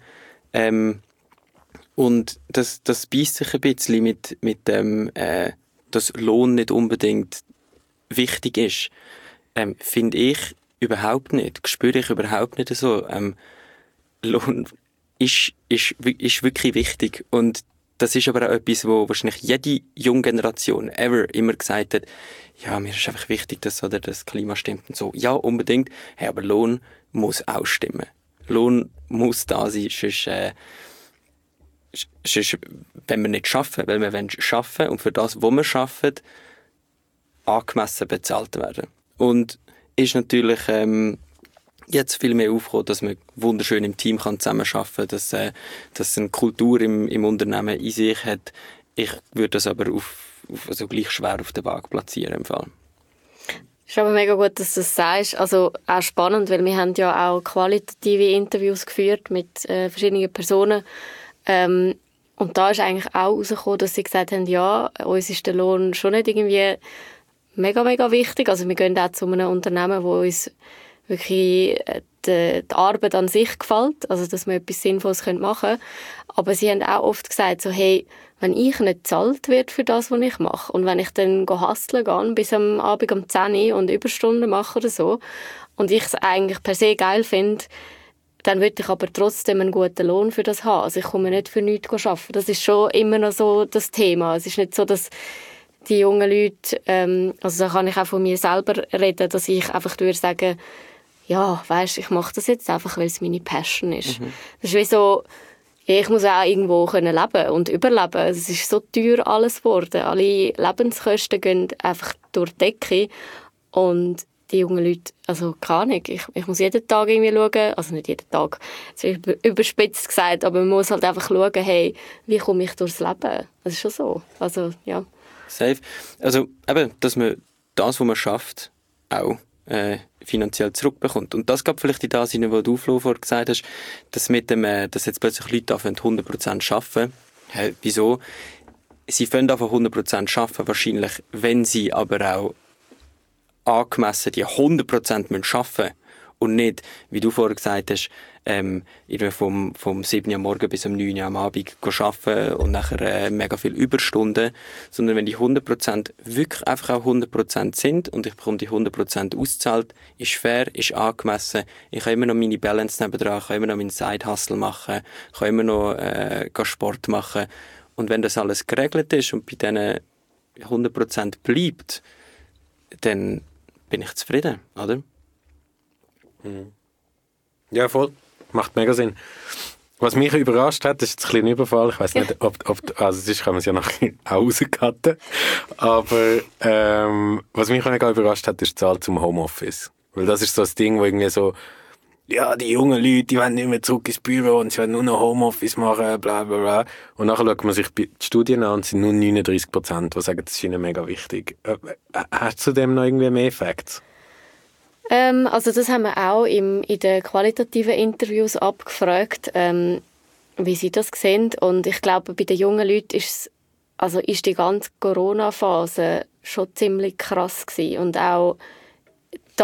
und das beisst sich ein bisschen mit dem, dass Lohn nicht unbedingt wichtig ist. Finde ich überhaupt nicht, spüre ich überhaupt nicht so. Lohn ist wirklich wichtig und das ist aber auch etwas, wo wahrscheinlich jede junge Generation ever immer gesagt hat, ja, mir ist einfach wichtig, dass das Klima stimmt und so. Ja, unbedingt. Hey, aber Lohn muss auch stimmen. Lohn muss da sein, sonst wenn wir nicht arbeiten, weil wir arbeiten und für das, was wir arbeiten, angemessen bezahlt werden. Und ist natürlich jetzt viel mehr aufgekommen, dass man wunderschön im Team zusammenarbeiten kann, dass eine Kultur im Unternehmen in sich hat. Ich würde das aber also gleich schwer auf der Waage platzieren im Fall. Es ist aber mega gut, dass du das sagst. Also auch spannend, weil wir haben ja auch qualitative Interviews geführt mit verschiedenen Personen. Und da ist eigentlich auch herausgekommen, dass sie gesagt haben, ja, uns ist der Lohn schon nicht irgendwie mega, mega wichtig. Also wir gehen auch zu einem Unternehmen, wo uns wirklich die Arbeit an sich gefällt, also dass wir etwas Sinnvolles machen können. Aber sie haben auch oft gesagt, so, hey, wenn ich nicht bezahlt werde für das, was ich mache und wenn ich dann hustlen gehe bis am Abend um 10 Uhr und Überstunden mache oder so und ich es eigentlich per se geil finde, dann würde ich aber trotzdem einen guten Lohn für das haben. Also ich komme nicht für nichts arbeiten. Das ist schon immer noch so das Thema. Es ist nicht so, dass die jungen Leute, also da kann ich auch von mir selber reden, dass ich einfach würde sagen, ja, weisst, ich mache das jetzt einfach, weil es meine Passion ist. Das ist wie so, ich muss auch irgendwo können leben und überleben. Es ist so teuer alles geworden. Alle Lebenskosten gehen einfach durch die Decke. Und die jungen Leute, also keine Ahnung, ich muss jeden Tag irgendwie schauen, also nicht jeden Tag, das ist überspitzt gesagt, aber man muss halt einfach schauen, hey, wie komme ich durchs Leben? Das ist schon so. Also, ja. Safe. Also eben, dass man das, was man schafft, auch finanziell zurückbekommt. Und das gab vielleicht in das hinein, was du, Flo, vorher gesagt hast, dass dass jetzt plötzlich Leute anfangen, 100% arbeiten. Wieso? Sie fangen an 100% arbeiten, wahrscheinlich, wenn sie aber auch angemessen die 100% arbeiten müssen und nicht, wie du vorher gesagt hast, vom 7 Uhr morgen bis um 9 Uhr am Abend arbeiten und nachher mega viel Überstunden, sondern wenn die 100% wirklich einfach auch 100% sind und ich bekomme die 100% ausgezahlt, ist fair, ist angemessen, ich kann immer noch meine Balance nebendran, kann immer noch meinen Side-Hustle machen, kann immer noch Sport machen und wenn das alles geregelt ist und bei diesen 100% bleibt, dann bin ich zufrieden, oder? Ja, voll. Macht mega Sinn. Was mich überrascht hat, das ist jetzt ein kleiner Überfall. Ich weiß nicht, ob also sonst kann man es ja nachher auch rauscutten. Aber was mich mega überrascht hat, ist die Zahl zum Homeoffice. Weil das ist so das Ding, wo irgendwie so, ja, die jungen Leute, die wollen nicht mehr zurück ins Büro und sie wollen nur noch Homeoffice machen, bla bla bla. Und nachher schaut man sich die Studien an und es sind nur 39%, die sagen, das ist ihnen mega wichtig. Hast du zu dem noch irgendwie mehr Facts? Also das haben wir auch in den qualitativen Interviews abgefragt, wie sie das sehen. Und ich glaube, bei den jungen Leuten ist die ganze Corona-Phase schon ziemlich krass gewesen. Und auch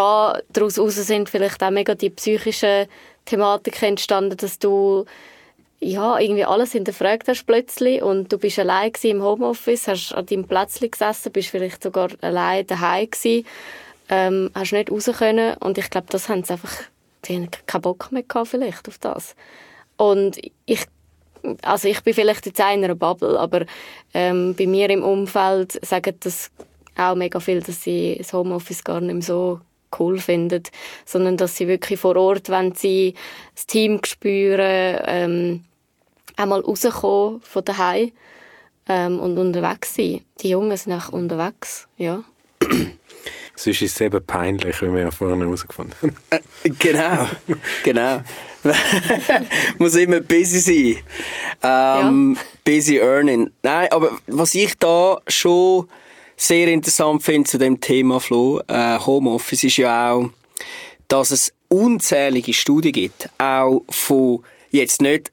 daraus sind vielleicht auch mega die psychischen Thematiken entstanden, dass du ja, irgendwie alles hinterfragt hast plötzlich und du bist allein im Homeoffice, hast an deinem Plätzchen gesessen, bist vielleicht sogar allein daheim gewesen, hast nicht raus können und ich glaube, das haben sie einfach, die haben keinen Bock mehr gehabt vielleicht auf das. Und ich bin vielleicht jetzt in einer Bubble, aber bei mir im Umfeld sagen das auch mega viel, dass sie das Homeoffice gar nicht mehr so cool finden, sondern dass sie wirklich vor Ort, wenn sie das Team spüren, einmal rauskommen von daheim und unterwegs sein. Die Jungen sind auch unterwegs, ja. Sonst ist es eben peinlich, wie wir ja vorhin herausgefunden haben. Genau. Muss immer busy sein. Busy earning. Nein, aber was ich da schon sehr interessant finde zu dem Thema, Flo, Homeoffice, ist ja auch, dass es unzählige Studien gibt, auch von jetzt nicht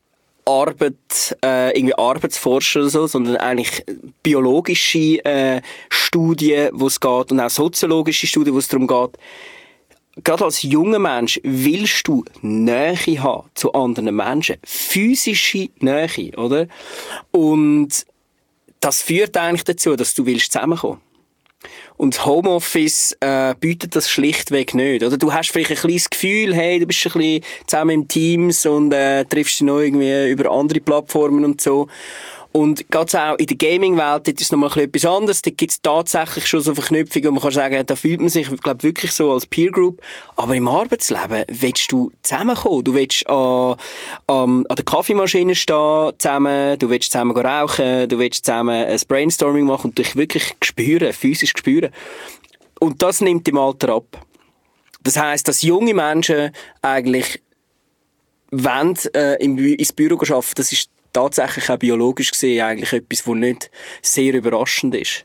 irgendwie Arbeitsforscher oder so, sondern eigentlich biologische Studien, wo es geht, und auch soziologische Studien, wo es darum geht, gerade als junger Mensch willst du Nähe haben zu anderen Menschen. Physische Nähe, oder? Und das führt eigentlich dazu, dass du willst zusammenkommen. Und Homeoffice bietet das schlichtweg nicht. Oder du hast vielleicht ein kleines Gefühl, hey, du bist ein bisschen zusammen im Teams und triffst dich noch irgendwie über andere Plattformen und so. Und gerade auch in der Gaming-Welt ist es nochmal etwas anderes. Da gibt es tatsächlich schon so Verknüpfungen, wo man kann sagen, da fühlt man sich, glaube wirklich so als Peer Group. Aber im Arbeitsleben willst du zusammenkommen. Du willst an der Kaffeemaschine stehen zusammen, du willst zusammen rauchen, du willst zusammen ein Brainstorming machen und dich wirklich spüren, physisch spüren. Und das nimmt im Alter ab. Das heisst, dass junge Menschen eigentlich wollen, ins Büro arbeiten. Das ist tatsächlich auch biologisch gesehen eigentlich etwas, was nicht sehr überraschend ist.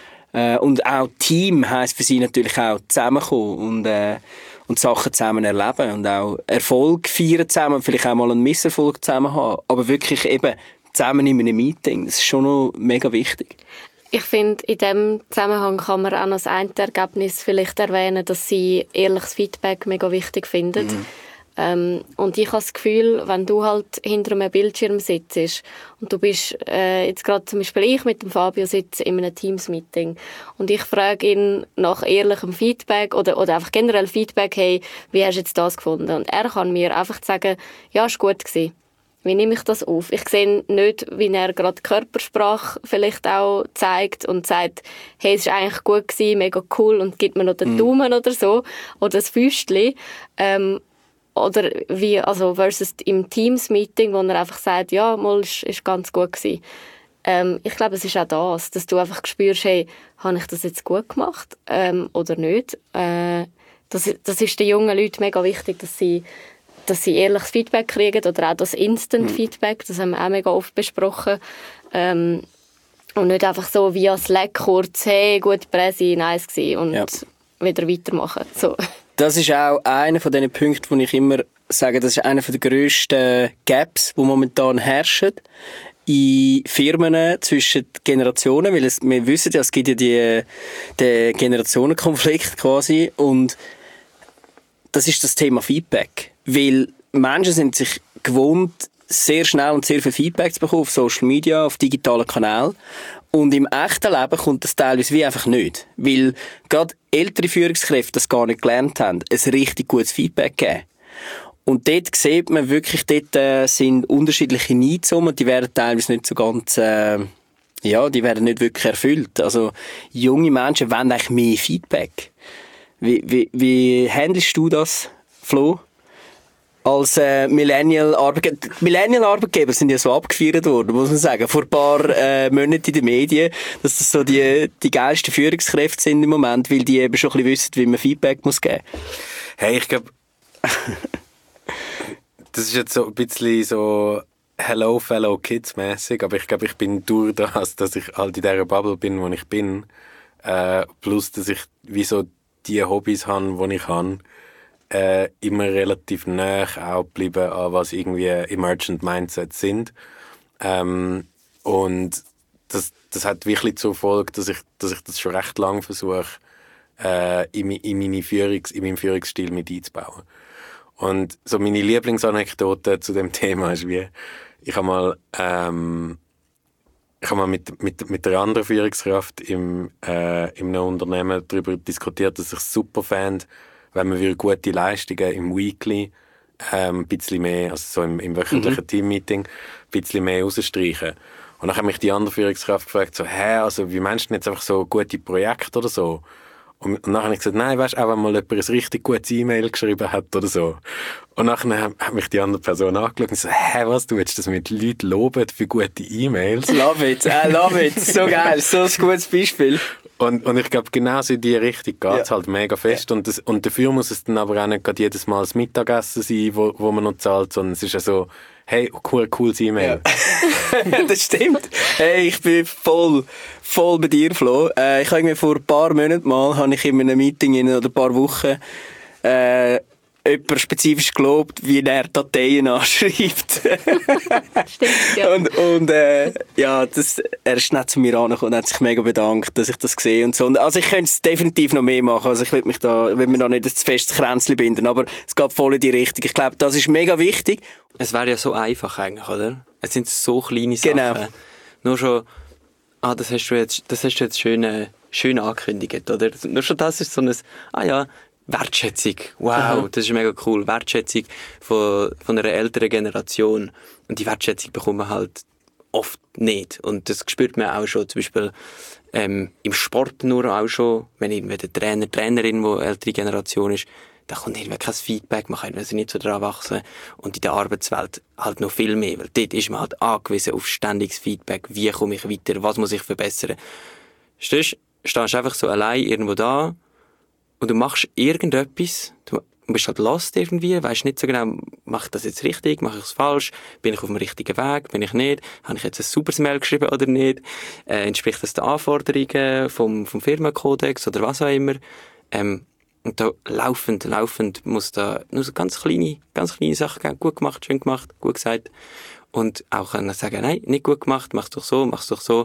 Und auch Team heisst für sie natürlich auch zusammenkommen und Sachen zusammen erleben und auch Erfolg feiern zusammen, vielleicht auch mal einen Misserfolg zusammen haben, aber wirklich eben zusammen in einem Meeting. Das ist schon noch mega wichtig. Ich finde, in diesem Zusammenhang kann man auch noch das eine Ergebnis vielleicht erwähnen, dass sie ehrliches Feedback mega wichtig finden. Und ich habe das Gefühl, wenn du halt hinter einem Bildschirm sitzt und du bist, jetzt gerade zum Beispiel ich mit dem Fabio sitze in einem Teams-Meeting und ich frage ihn nach ehrlichem Feedback oder einfach generell Feedback, hey, wie hast du jetzt das gefunden? Und er kann mir einfach sagen, ja, ist gut gewesen. Wie nehme ich das auf? Ich sehe nicht, wie er gerade Körpersprache vielleicht auch zeigt und sagt, hey, es war eigentlich gut gewesen, mega cool und gibt mir noch den Daumen oder so oder das Füßchen. Oder wie, also versus im Teams-Meeting, wo er einfach sagt, ja, mal, ist ganz gut gewesen. Ich glaube, es ist auch das, dass du einfach spürst, hey, habe ich das jetzt gut gemacht oder nicht? Das ist den jungen Leuten mega wichtig, dass sie ehrliches Feedback kriegen oder auch das Instant-Feedback, das haben wir auch mega oft besprochen. Und nicht einfach so via Slack kurz, hey, gute Presse, nice gewesen und wieder weitermachen. So. Das ist auch einer von diesen Punkten, wo ich immer sage, das ist einer der grössten Gaps, die momentan herrschen in Firmen zwischen Generationen, weil wir wissen ja, es gibt ja den Generationenkonflikt quasi und das ist das Thema Feedback, weil Menschen sind sich gewohnt, sehr schnell und sehr viel Feedback zu bekommen auf Social Media, auf digitalen Kanälen. Und im echten Leben kommt das teilweise wie einfach nicht. Weil gerade ältere Führungskräfte das gar nicht gelernt haben, ein richtig gutes Feedback geben. Und dort sieht man wirklich, dort sind unterschiedliche Needs und die werden teilweise nicht so ganz, die werden nicht wirklich erfüllt. Also junge Menschen wollen eigentlich mehr Feedback. Wie handelst du das, Flo? Als Millennial-Arbeitgeber. Millennial-Arbeitgeber sind ja so abgefeiert worden, muss man sagen, vor ein paar Monaten in den Medien, dass das so die geilsten Führungskräfte sind im Moment, weil die eben schon ein bisschen wissen, wie man Feedback muss geben. Hey, ich glaube, das ist jetzt so ein bisschen so Hello, fellow Kids mäßig, aber ich glaube, ich bin durch das, dass ich halt in dieser Bubble bin, wo ich bin, plus, dass ich wie so die Hobbys habe, die ich habe, immer relativ nah auch bleiben an was irgendwie Emergent Mindsets sind. Und das hat wirklich zur Folge, dass ich das schon recht lange versuche, in meinem Führungsstil mit einzubauen. Und so meine Lieblingsanekdote zu dem Thema ist wie, Ich habe mal mit der anderen Führungskraft in einem Unternehmen darüber diskutiert, dass ich es super fände, wenn man gute Leistungen im Weekly ein bisschen mehr, also so im wöchentlichen Teammeeting, ein bisschen mehr rausstreichen. Und dann hat mich die andere Führungskraft gefragt, so, also wie meinst du denn jetzt einfach so gute Projekte oder so? Und dann habe ich gesagt, nein, weißt du, auch wenn mal jemand ein richtig gutes E-Mail geschrieben hat oder so. Und dann hat mich die andere Person angeschaut und gesagt, was, du willst das mit Leuten loben für gute E-Mails? Love it, love it. So geil, so ein gutes Beispiel. Und ich glaube, genau so in die Richtung geht es halt mega fest. Ja. Und dafür muss es dann aber auch nicht gerade jedes Mal das Mittagessen sein, wo man noch zahlt, sondern es ist ja so, hey, cooles E-Mail. Ja. Das stimmt. Hey, ich bin voll bei dir, Flo. Ich habe mir vor ein paar Monaten mal, in einem Meeting oder ein paar Wochen, jemand spezifisch gelobt, wie er Dateien anschreibt. Stimmt, ja. Er ist nicht zu mir angekommen und hat sich mega bedankt, dass ich das sehe und so. Also ich könnte es definitiv noch mehr machen. Also ich will mir da nicht ein zu festes Kränzchen binden, aber es geht voll in die Richtung. Ich glaube, das ist mega wichtig. Es wäre ja so einfach eigentlich, oder? Es sind so kleine Sachen. Genau. Nur schon, das hast du jetzt schön angekündigt, oder? Nur schon das ist so ein, Wertschätzung. Wow, das ist mega cool. Wertschätzung von einer älteren Generation. Und die Wertschätzung bekommt man halt oft nicht. Und das spürt man auch schon, zum Beispiel im Sport nur auch schon, wenn irgendwie der Trainerin, die ältere Generation ist, da kommt irgendwie kein Feedback, man kann nicht so dran wachsen. Und in der Arbeitswelt halt noch viel mehr, weil dort ist man halt angewiesen auf ständiges Feedback. Wie komme ich weiter? Was muss ich verbessern? Stehst einfach so allein irgendwo da und du machst irgendetwas, du bist halt lost irgendwie, weisst nicht so genau, mache ich das jetzt richtig, mache ich es falsch, bin ich auf dem richtigen Weg, bin ich nicht, habe ich jetzt ein sauberes Mail geschrieben oder nicht, entspricht das den Anforderungen vom Firmenkodex oder was auch immer. Und da laufend muss da nur so ganz kleine Sachen geben, gut gemacht, schön gemacht, gut gesagt. Und auch können sagen, nein, nicht gut gemacht, mach's doch so.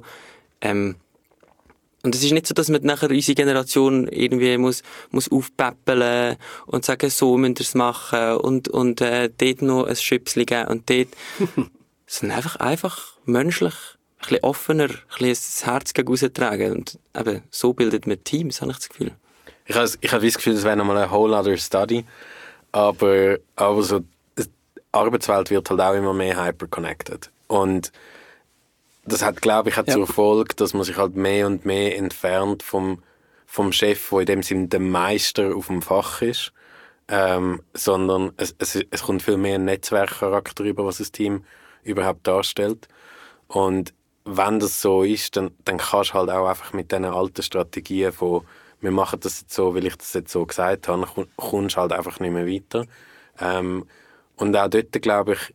Und es ist nicht so, dass man nachher unsere Generation irgendwie muss aufpäppeln und sagen, so müsst ihr es machen und dort noch ein Schüpsli geben und dort. Sondern einfach menschlich, ein bisschen offener, ein bisschen das Herz gegen raustragen. Und eben, so bildet man Teams, habe ich das Gefühl. Ich habe das Gefühl, das wäre nochmal ein whole other study. Aber so, die Arbeitswelt wird halt auch immer mehr hyperconnected. Und das hat, glaube ich, zur Folge, dass man sich halt mehr und mehr entfernt vom Chef, der in dem Sinne der Meister auf dem Fach ist. Sondern es kommt viel mehr ein Netzwerkcharakter über, was das Team überhaupt darstellt. Und wenn das so ist, dann kannst du halt auch einfach mit diesen alten Strategien von wir machen das jetzt so, weil ich das jetzt so gesagt habe, kommst halt einfach nicht mehr weiter. Und auch dort, glaube ich,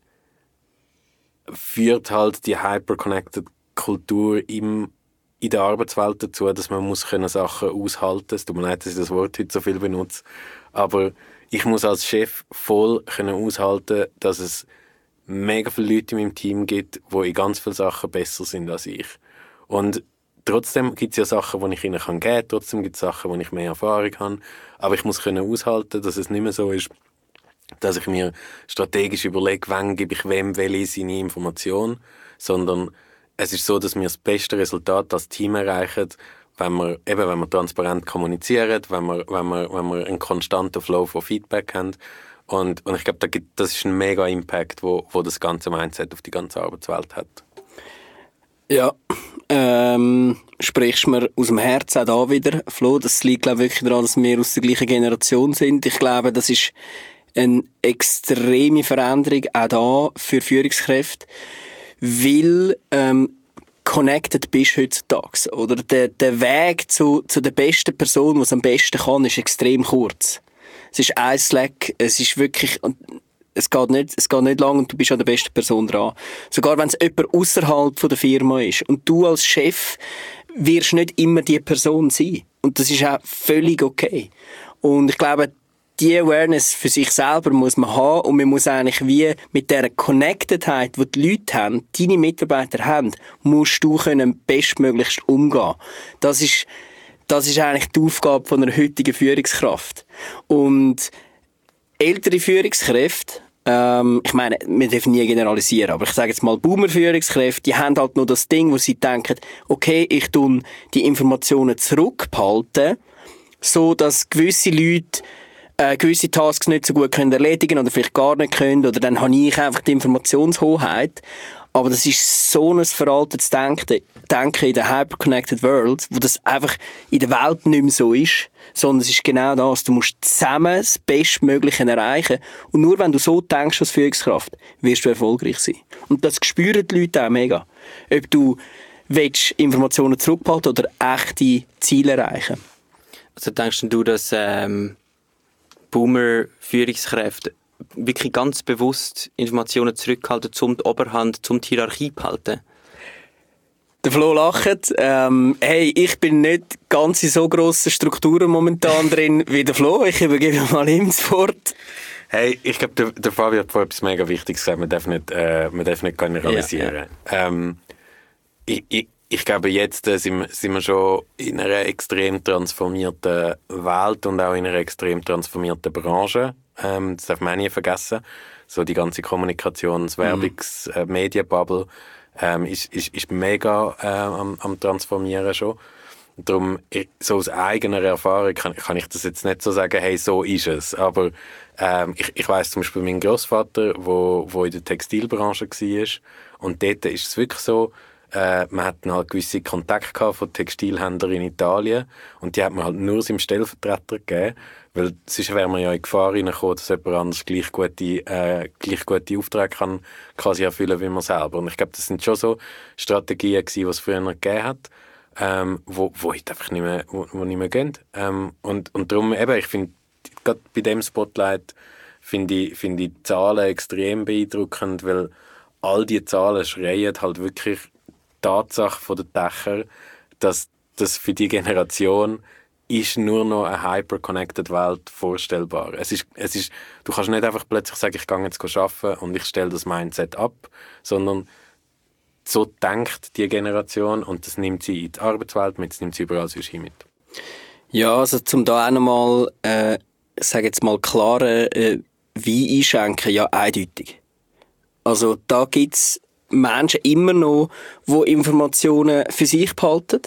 führt halt die hyperconnected Kultur in der Arbeitswelt dazu, dass man muss können Sachen aushalten muss. Es tut mir leid, dass ich das Wort heute so viel benutze. Aber ich muss als Chef voll können aushalten, dass es mega viele Leute in meinem Team gibt, die in ganz vielen Sachen besser sind als ich. Und trotzdem gibt es ja Sachen, die ich ihnen geben kann. Trotzdem gibt es Sachen, wo ich mehr Erfahrung habe. Aber ich muss können aushalten, dass es nicht mehr so ist, dass ich mir strategisch überlege, wann gebe ich wem welche seine Information, sondern es ist so, dass wir das beste Resultat als Team erreichen, wenn wir transparent kommunizieren, wenn wir einen konstanten Flow von Feedback haben. Und ich glaube, das ist ein mega Impact, wo das ganze Mindset auf die ganze Arbeitswelt hat. Ja, sprichst mir aus dem Herzen auch da wieder, Flo. Das liegt, glaube ich, wirklich daran, dass wir aus der gleichen Generation sind. Ich glaube, das ist eine extreme Veränderung auch da für Führungskräfte, weil connected bist heutzutage. Oder der Weg zu der besten Person, die es am besten kann, ist extrem kurz. Es ist ein Slack, es ist wirklich, es geht nicht lang und du bist an der besten Person dran. Sogar wenn es jemand außerhalb der Firma ist. Und du als Chef wirst nicht immer die Person sein. Und das ist auch völlig okay. Und ich glaube, die Awareness für sich selber muss man haben und man muss eigentlich wie mit dieser Connectedheit, die die Leute haben, deine Mitarbeiter haben, musst du bestmöglichst umgehen. Das ist eigentlich die Aufgabe von einer heutigen Führungskraft. Und ältere Führungskräfte, ich meine, wir dürfen nie generalisieren, aber ich sage jetzt mal, Boomer-Führungskräfte, die haben halt nur das Ding, wo sie denken, okay, ich tue die Informationen zurückbehalten, so dass gewisse Leute gewisse Tasks nicht so gut können erledigen oder vielleicht gar nicht können, oder dann habe ich einfach die Informationshoheit. Aber das ist so ein veraltetes Denken in der Hyperconnected World, wo das einfach in der Welt nicht mehr so ist, sondern es ist genau das. Du musst zusammen das Bestmögliche erreichen. Und nur wenn du so denkst als Führungskraft, wirst du erfolgreich sein. Und das spüren die Leute auch mega. Ob du willst Informationen zurückbehalten oder echte Ziele erreichen. Also denkst du, dass Boomer-Führungskräfte wirklich ganz bewusst Informationen zurückhalten, um die Oberhand, um die Hierarchie zu behalten? Der Flo lacht. Hey, ich bin nicht ganz in so grossen Strukturen momentan drin wie der Flo. Ich übergebe mal ihm das Wort. Hey, ich glaube, der Fabio hat vorhin etwas mega Wichtiges gesagt. Man darf nicht generalisieren. Ja. Ich glaube, jetzt sind wir schon in einer extrem transformierten Welt und auch in einer extrem transformierten Branche. Das darf man nie vergessen. So die ganze Kommunikations-, Werbungs-, Medienbubble ist mega am Transformieren schon. Darum, so aus eigener Erfahrung kann ich das jetzt nicht so sagen, hey, so ist es. Aber ich weiss zum Beispiel, mein Grossvater, wo in der Textilbranche war, und dort ist es wirklich so, man hat halt gewisse Kontakte gehabt von Textilhändlern in Italien und die hat man halt nur seinem Stellvertreter gegeben, weil sonst wäre man ja in Gefahr reingekommen, dass jemand anderes gleich gute Aufträge kann quasi erfüllen wie man selber. Und ich glaube, das sind schon so Strategien gewesen, die es früher noch gegeben hat, wo heute einfach nicht mehr gehen. Und darum eben, ich finde, gerade bei dem Spotlight finde ich die Zahlen extrem beeindruckend, weil all die Zahlen schreien halt wirklich Tatsache von den Dächern, dass das für die Generation ist nur noch eine hyper-connected Welt vorstellbar. Es ist, du kannst nicht einfach plötzlich sagen, ich gehe jetzt arbeiten und ich stelle das Mindset ab, sondern so denkt die Generation und das nimmt sie in die Arbeitswelt mit, das nimmt sie überall sonst hin mit. Ja, also zum da auch nochmal, sage jetzt mal klare Wein einschenken, ja eindeutig. Also da gibt's Menschen immer noch, die Informationen für sich behalten,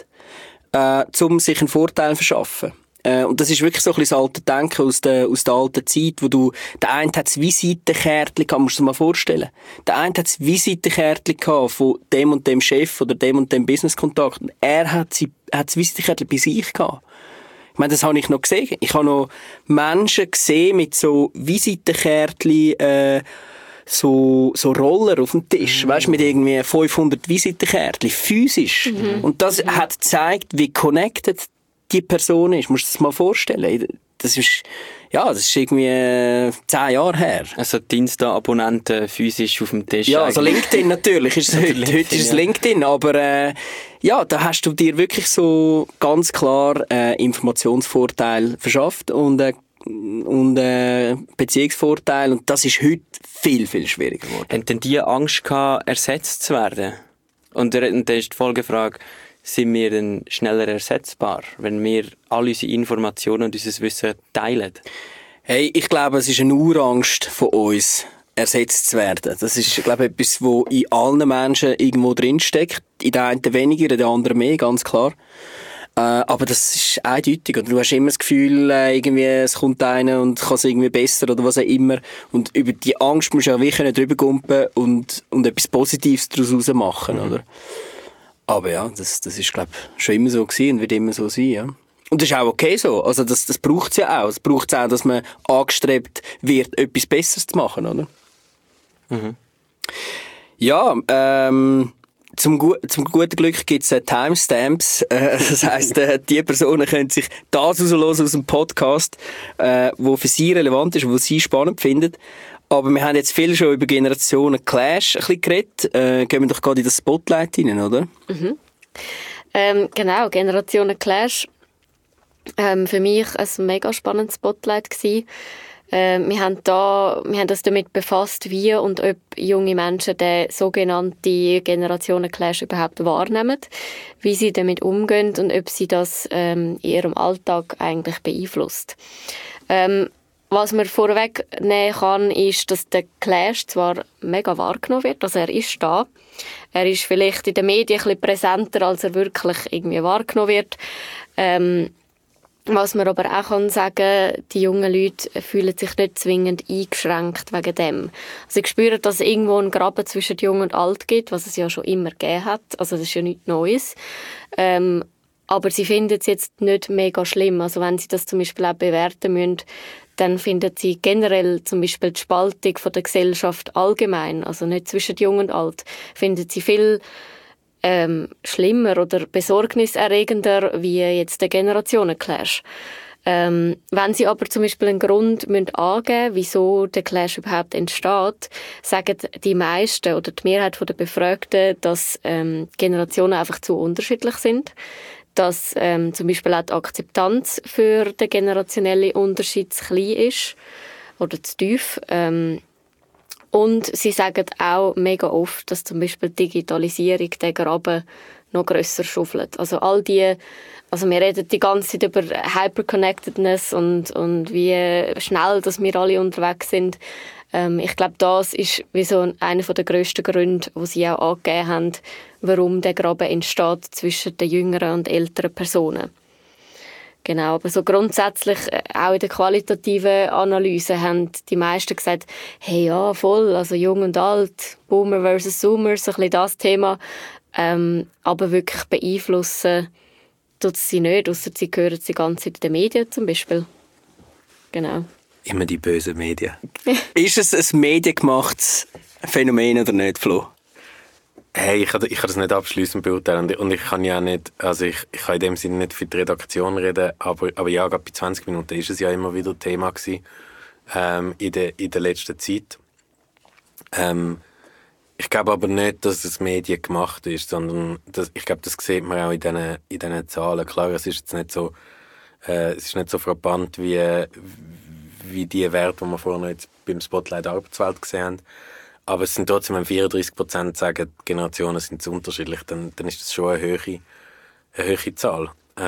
um sich einen Vorteil zu verschaffen. Und das ist wirklich so ein bisschen das alte Denken aus der alten Zeit, wo der eine hat das Visitenkärtchen gehabt, musst du dir mal vorstellen. Der eine hat das Visitenkärtchen gehabt von dem und dem Chef oder dem und dem Businesskontakt. Und er hat das Visitenkärtchen bei sich gehabt. Ich meine, das habe ich noch gesehen. Ich habe noch Menschen gesehen mit so Visitenkärtchen, so Roller auf dem Tisch, weißt, mit irgendwie 500 Visitenkärtchen, physisch. Und das hat gezeigt, wie connected die Person ist. Musst du dir das mal vorstellen. Das ist irgendwie 10 Jahre her. Also Dienstag-Abonnenten physisch auf dem Tisch. Ja, also LinkedIn natürlich ist es heute. Heute ist es LinkedIn, aber ja, da hast du dir wirklich so ganz klar Informationsvorteil verschafft und Beziehungsvorteil, und das ist heute viel, viel schwieriger geworden. Haben denn die Angst gehabt, ersetzt zu werden? Und dann ist die Folgefrage, sind wir dann schneller ersetzbar, wenn wir all unsere Informationen und unser Wissen teilen? Hey, ich glaube, es ist eine Urangst von uns, ersetzt zu werden. Das ist, glaube ich, etwas, was in allen Menschen irgendwo drinsteckt. In der einen weniger, in der anderen mehr, ganz klar. Aber das ist eindeutig. Und du hast immer das Gefühl, irgendwie, es kommt einer und kann es irgendwie besser oder was auch immer. Und über die Angst musst du ja wirklich drüber gumpen und etwas Positives daraus machen, oder? Aber ja, das ist, glaube ich, schon immer so gewesen und wird immer so sein, ja. Und das ist auch okay so. Also das braucht es ja auch. Es braucht auch, dass man angestrebt wird, etwas Besseres zu machen, oder? Ja, zum guten Glück gibt es Timestamps. Das heisst, die Personen können sich das raushören aus dem Podcast, wo für sie relevant ist, wo sie spannend finden. Aber wir haben jetzt viel schon über Generationen Clash ein bisschen geredet. Gehen wir doch gerade in das Spotlight rein, oder? Genau, Generationen Clash. Für mich ein mega spannendes Spotlight gewesen. Wir haben uns damit befasst, wie und ob junge Menschen den sogenannten Generationen-Clash überhaupt wahrnehmen, wie sie damit umgehen und ob sie das in ihrem Alltag eigentlich beeinflusst. was man vorweg nehmen kann, ist, dass der Clash zwar mega wahrgenommen wird, also er ist da. Er ist vielleicht in den Medien ein bisschen präsenter, als er wirklich irgendwie wahrgenommen wird. Was man aber auch kann sagen, die jungen Leute fühlen sich nicht zwingend eingeschränkt wegen dem. Also ich spüre, dass es irgendwo einen Graben zwischen Jung und Alt gibt, was es ja schon immer gegeben hat. Also das ist ja nichts Neues. Aber sie finden es jetzt nicht mega schlimm. Also wenn sie das zum Beispiel auch bewerten müssen, dann finden sie generell zum Beispiel die Spaltung von der Gesellschaft allgemein, also nicht zwischen Jung und Alt, finden sie viel schlimmer oder besorgniserregender wie jetzt der Generationenclash. Wenn sie aber zum Beispiel einen Grund angeben müssen, wieso der Clash überhaupt entsteht, sagen die meisten oder die Mehrheit der Befragten, dass Generationen einfach zu unterschiedlich sind, dass zum Beispiel auch die Akzeptanz für den generationellen Unterschied zu klein ist oder zu tief. Und sie sagen auch mega oft, dass zum Beispiel die Digitalisierung den Graben noch grösser schaufelt. Also wir reden die ganze Zeit über Hyperconnectedness und wie schnell, dass wir alle unterwegs sind. Ich glaube, das ist wie so einer der grössten Gründe, die sie auch angegeben haben, warum der Graben entsteht zwischen den jüngeren und älteren Personen. Genau, aber so grundsätzlich, auch in der qualitativen Analyse, haben die meisten gesagt, hey, ja, voll, also jung und alt, Boomer versus Zoomer, so ein bisschen das Thema. Aber wirklich beeinflussen tut sie nicht, ausser sie hören die ganze Zeit in den Medien zum Beispiel. Genau. Immer die bösen Medien. Ist es ein mediengemachtes Phänomen oder nicht, Flo? Hey, ich kann das nicht abschliessend beurteilen und ich kann ja nicht, also ich kann in dem Sinne nicht für die Redaktion reden, aber ja, gerade bei 20 Minuten ist es ja immer wieder Thema gewesen, in der letzten Zeit. Ich glaube aber nicht, dass es Medien gemacht ist, sondern ich glaube, das sieht man auch in diesen Zahlen. Klar, es ist jetzt nicht so, es ist nicht so frappant wie die Werte, die wir vorhin jetzt beim Spotlight Arbeitswelt gesehen haben. Aber es sind trotzdem, wenn 34% sagen, die Generationen sind zu unterschiedlich, dann ist das schon eine hohe Zahl.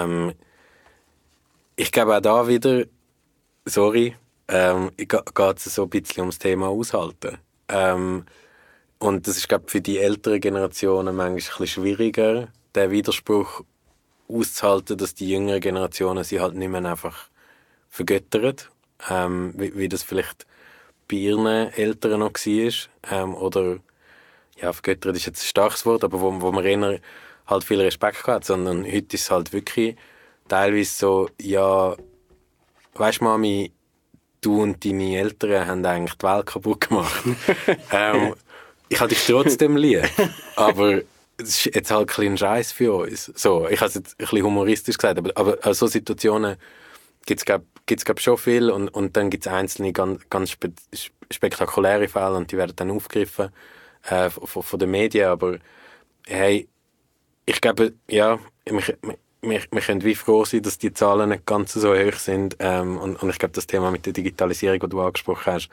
Ich glaube auch da wieder, sorry, geht es so ein bisschen ums Thema Aushalten. Und das ist, glaube ich, für die älteren Generationen manchmal ein bisschen schwieriger, den Widerspruch auszuhalten, dass die jüngeren Generationen sie halt nicht mehr einfach vergöttern, wie das vielleicht bei ihren Eltern noch war. Oder, ja, vergöttert ist jetzt ein starkes Wort, aber wo man eher halt viel Respekt hat, sondern heute ist es halt wirklich teilweise so, ja, weisst Mami, du und deine Eltern haben eigentlich die Welt kaputt gemacht. Ich habe dich trotzdem lieb, aber es ist jetzt halt ein bisschen Scheiß für uns. So, ich habe es jetzt ein bisschen humoristisch gesagt, aber so Situationen gibt es schon viel und dann gibt es einzelne ganz spektakuläre Fälle und die werden dann aufgegriffen von den Medien, aber hey, ich glaube, ja, wir können wie froh sein, dass die Zahlen nicht ganz so hoch sind und ich glaube, das Thema mit der Digitalisierung, das du angesprochen hast,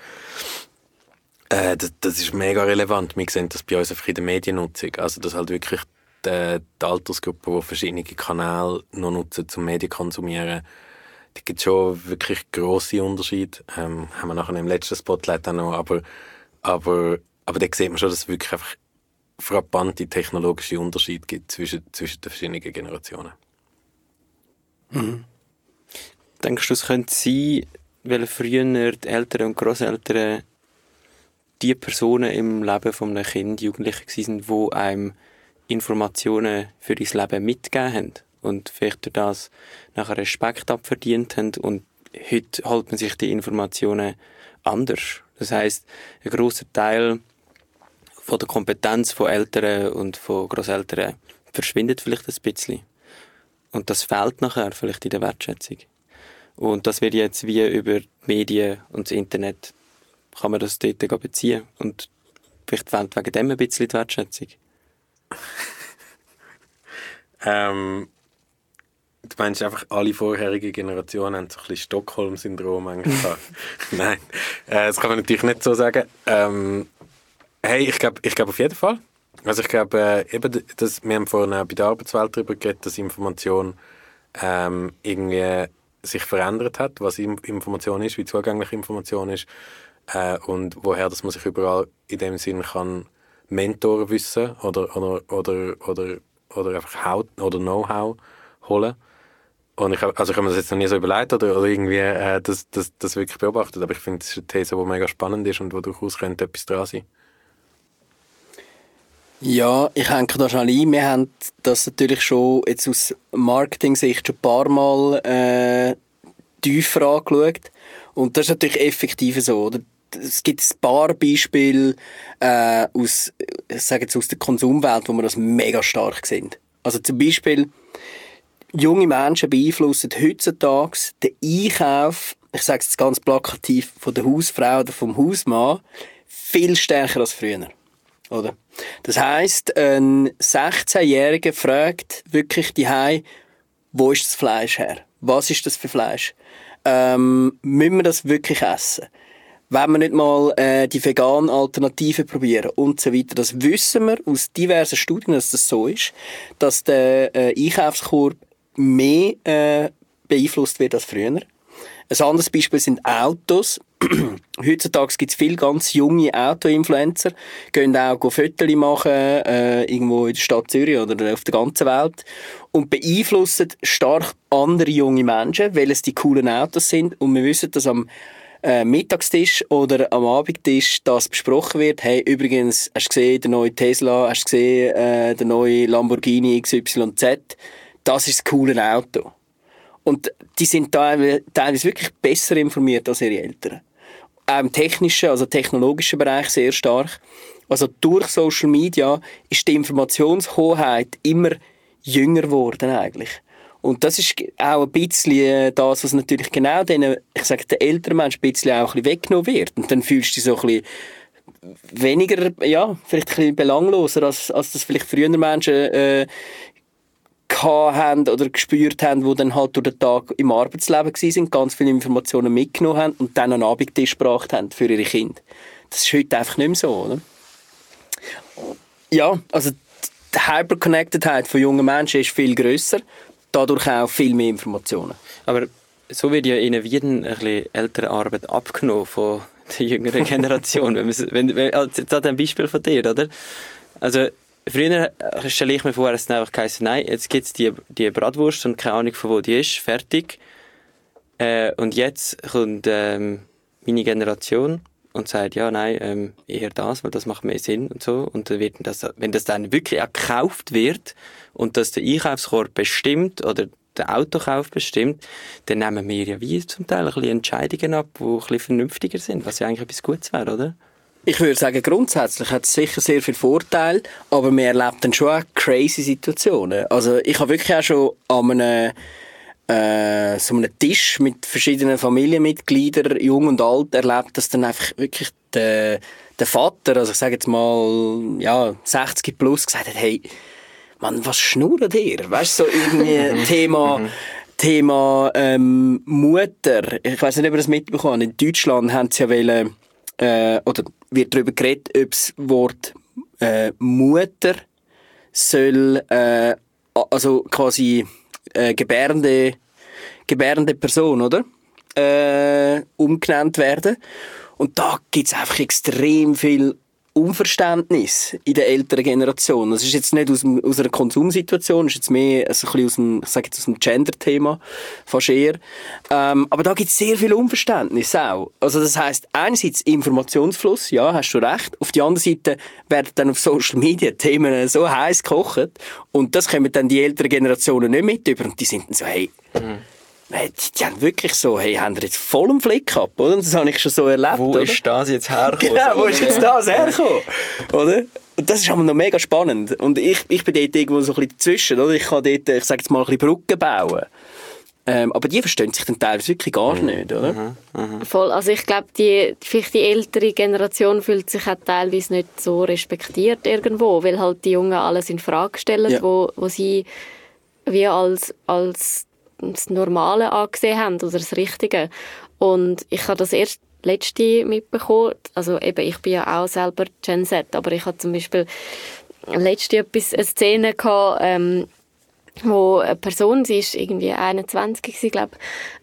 das ist mega relevant. Wir sehen das bei uns einfach in der Mediennutzung, also dass halt wirklich die Altersgruppe, die verschiedene Kanäle noch nutzen, zum Medien konsumieren, da gibt es schon wirklich grosse Unterschiede. Haben wir nachher im letzten Spotlight auch noch. Aber da sieht man schon, dass es wirklich einfach frappante technologische Unterschiede gibt zwischen den verschiedenen Generationen. Mhm. Denkst du, es könnte sein, weil früher die Eltern und Grosseltern die Personen im Leben eines Kindes, Jugendlichen waren, die einem Informationen für das Leben mitgegeben haben? Und vielleicht durch das nachher Respekt abverdient haben und heute holt man sich die Informationen anders. Das heisst, ein grosser Teil von der Kompetenz von Eltern und von Grosseltern verschwindet vielleicht ein bisschen. Und das fehlt nachher vielleicht in der Wertschätzung. Und das wird jetzt wie über die Medien und das Internet, kann man das dort beziehen. Und vielleicht fehlt wegen dem ein bisschen die Wertschätzung. Du meinst einfach, alle vorherigen Generationen haben so ein bisschen Stockholm-Syndrom eigentlich gehabt. Nein, das kann man natürlich nicht so sagen. Hey, ich glaube auf jeden Fall. Also ich glaube, wir haben vorhin auch bei der Arbeitswelt darüber geredet, dass Information irgendwie sich verändert hat, was Information ist, wie zugänglich Information ist und woher dass man sich überall in dem Sinn kann Mentoren wissen oder einfach Know-how holen. Und ich habe mir das jetzt noch nie so überlegt oder irgendwie das wirklich beobachtet, aber ich finde, das ist eine These, die mega spannend ist und wo durchaus könnte etwas dran sein. Ja, ich denke da schnell ein. Wir haben das natürlich schon jetzt aus Marketing-Sicht schon ein paar Mal tiefer angeschaut. Und das ist natürlich effektiv so, oder? Es gibt ein paar Beispiele aus der Konsumwelt, wo wir das mega stark sehen. Also zum Beispiel, junge Menschen beeinflussen heutzutage den Einkauf, ich sage es jetzt ganz plakativ, von der Hausfrau oder vom Hausmann viel stärker als früher. Oder? Das heisst, ein 16-Jähriger fragt wirklich die Hause, wo ist das Fleisch her? Was ist das für Fleisch? Müssen wir das wirklich essen? Wenn wir nicht mal die veganen Alternativen probieren und so weiter. Das wissen wir aus diversen Studien, dass das so ist, dass der Einkaufskorb mehr beeinflusst wird als früher. Ein anderes Beispiel sind Autos. Heutzutage gibt es viele ganz junge Auto-Influencer, gehen auch Fotos machen, irgendwo in der Stadt Zürich oder auf der ganzen Welt und beeinflussen stark andere junge Menschen, weil es die coolen Autos sind. Und wir wissen, dass am Mittagstisch oder am Abendtisch das besprochen wird. Hey, übrigens, hast du gesehen, der neue Tesla, hast du gesehen, der neue Lamborghini XYZ? Das ist das coole Auto. Und die sind teilweise wirklich besser informiert als ihre Eltern. Auch im technischen, also technologischen Bereich sehr stark. Also durch Social Media ist die Informationshoheit immer jünger geworden eigentlich. Und das ist auch ein bisschen das, was natürlich genau den älteren Menschen ein bisschen auch ein bisschen weggenommen wird. Und dann fühlst du dich so ein bisschen weniger, ja, vielleicht ein bisschen belangloser, als das vielleicht früher Menschen haben oder gespürt haben, die dann halt durch den Tag im Arbeitsleben waren, ganz viele Informationen mitgenommen haben und dann an den Abendtisch gebracht haben für ihre Kinder. Das ist heute einfach nicht mehr so, oder? Ja, also die Hyperconnectedheit von jungen Menschen ist viel grösser, dadurch auch viel mehr Informationen. Aber so wird ja ihnen wieder ein bisschen ältere Arbeit abgenommen von der jüngeren Generation. Jetzt hat ein Beispiel von dir, oder? Also früher stelle ich mir vor, es einfach geheißen, nein, jetzt gibt es die Bratwurst und keine Ahnung von wo die ist, fertig. Und jetzt kommt meine Generation und sagt, ja, nein, eher das, weil das macht mehr Sinn und so. Und dann wird wenn das dann wirklich auch gekauft wird und dass der Einkaufskorb bestimmt oder der Autokauf bestimmt, dann nehmen wir ja wie zum Teil ein bisschen Entscheidungen ab, die ein bisschen vernünftiger sind, was ja eigentlich etwas Gutes wäre, oder? Ich würde sagen, grundsätzlich hat es sicher sehr viele Vorteile, aber man erlebt dann schon auch crazy Situationen. Also ich habe wirklich auch schon an so einem Tisch mit verschiedenen Familienmitgliedern, jung und alt, erlebt, dass dann einfach wirklich der Vater, also ich sage jetzt mal, ja, 60 plus, gesagt hat, hey, Mann, was schnurrt ihr? Weißt du, so irgendwie Thema Mutter. Ich weiss nicht, ob ihr das mitbekommen habt. In Deutschland haben sie ja wollen, oder wird darüber geredet, ob das Wort Mutter soll, also quasi gebärende Person, oder? Umgenannt werden. Und da gibt es einfach extrem viel Unverständnis in der älteren Generation. Das ist jetzt nicht aus einer Konsumsituation, das ist jetzt mehr also ein bisschen aus dem Gender-Thema, fast eher. Aber da gibt es sehr viel Unverständnis auch. Also das heisst, einerseits Informationsfluss, ja, hast du recht. Auf der anderen Seite werden dann auf Social Media Themen so heiß gekocht und das kommen dann die älteren Generationen nicht mit über und die sind dann so, hey, die haben wirklich so, hey, haben wir jetzt voll einen Flick gehabt, oder? Das habe ich schon so erlebt, Wo oder? ist das jetzt hergekommen? Genau, wo ist jetzt das hergekommen? Oder? Und das ist aber noch mega spannend. Und ich bin dort irgendwo so ein bisschen dazwischen, oder? Ich kann dort, ich sage jetzt mal, ein bisschen Brücken bauen. Aber die verstehen sich dann teilweise wirklich gar nicht, oder? Voll, also ich glaube, vielleicht die ältere Generation fühlt sich auch teilweise nicht so respektiert irgendwo, weil halt die Jungen alles in Frage stellen, ja, wo sie wie als das Normale angesehen haben oder das Richtige. Und ich habe das erst letzte mitbekommen. Also eben, ich bin ja auch selber Gen Z, aber ich hatte zum Beispiel letzte eine Szene gehabt, wo eine Person, sie ist irgendwie 21, glaube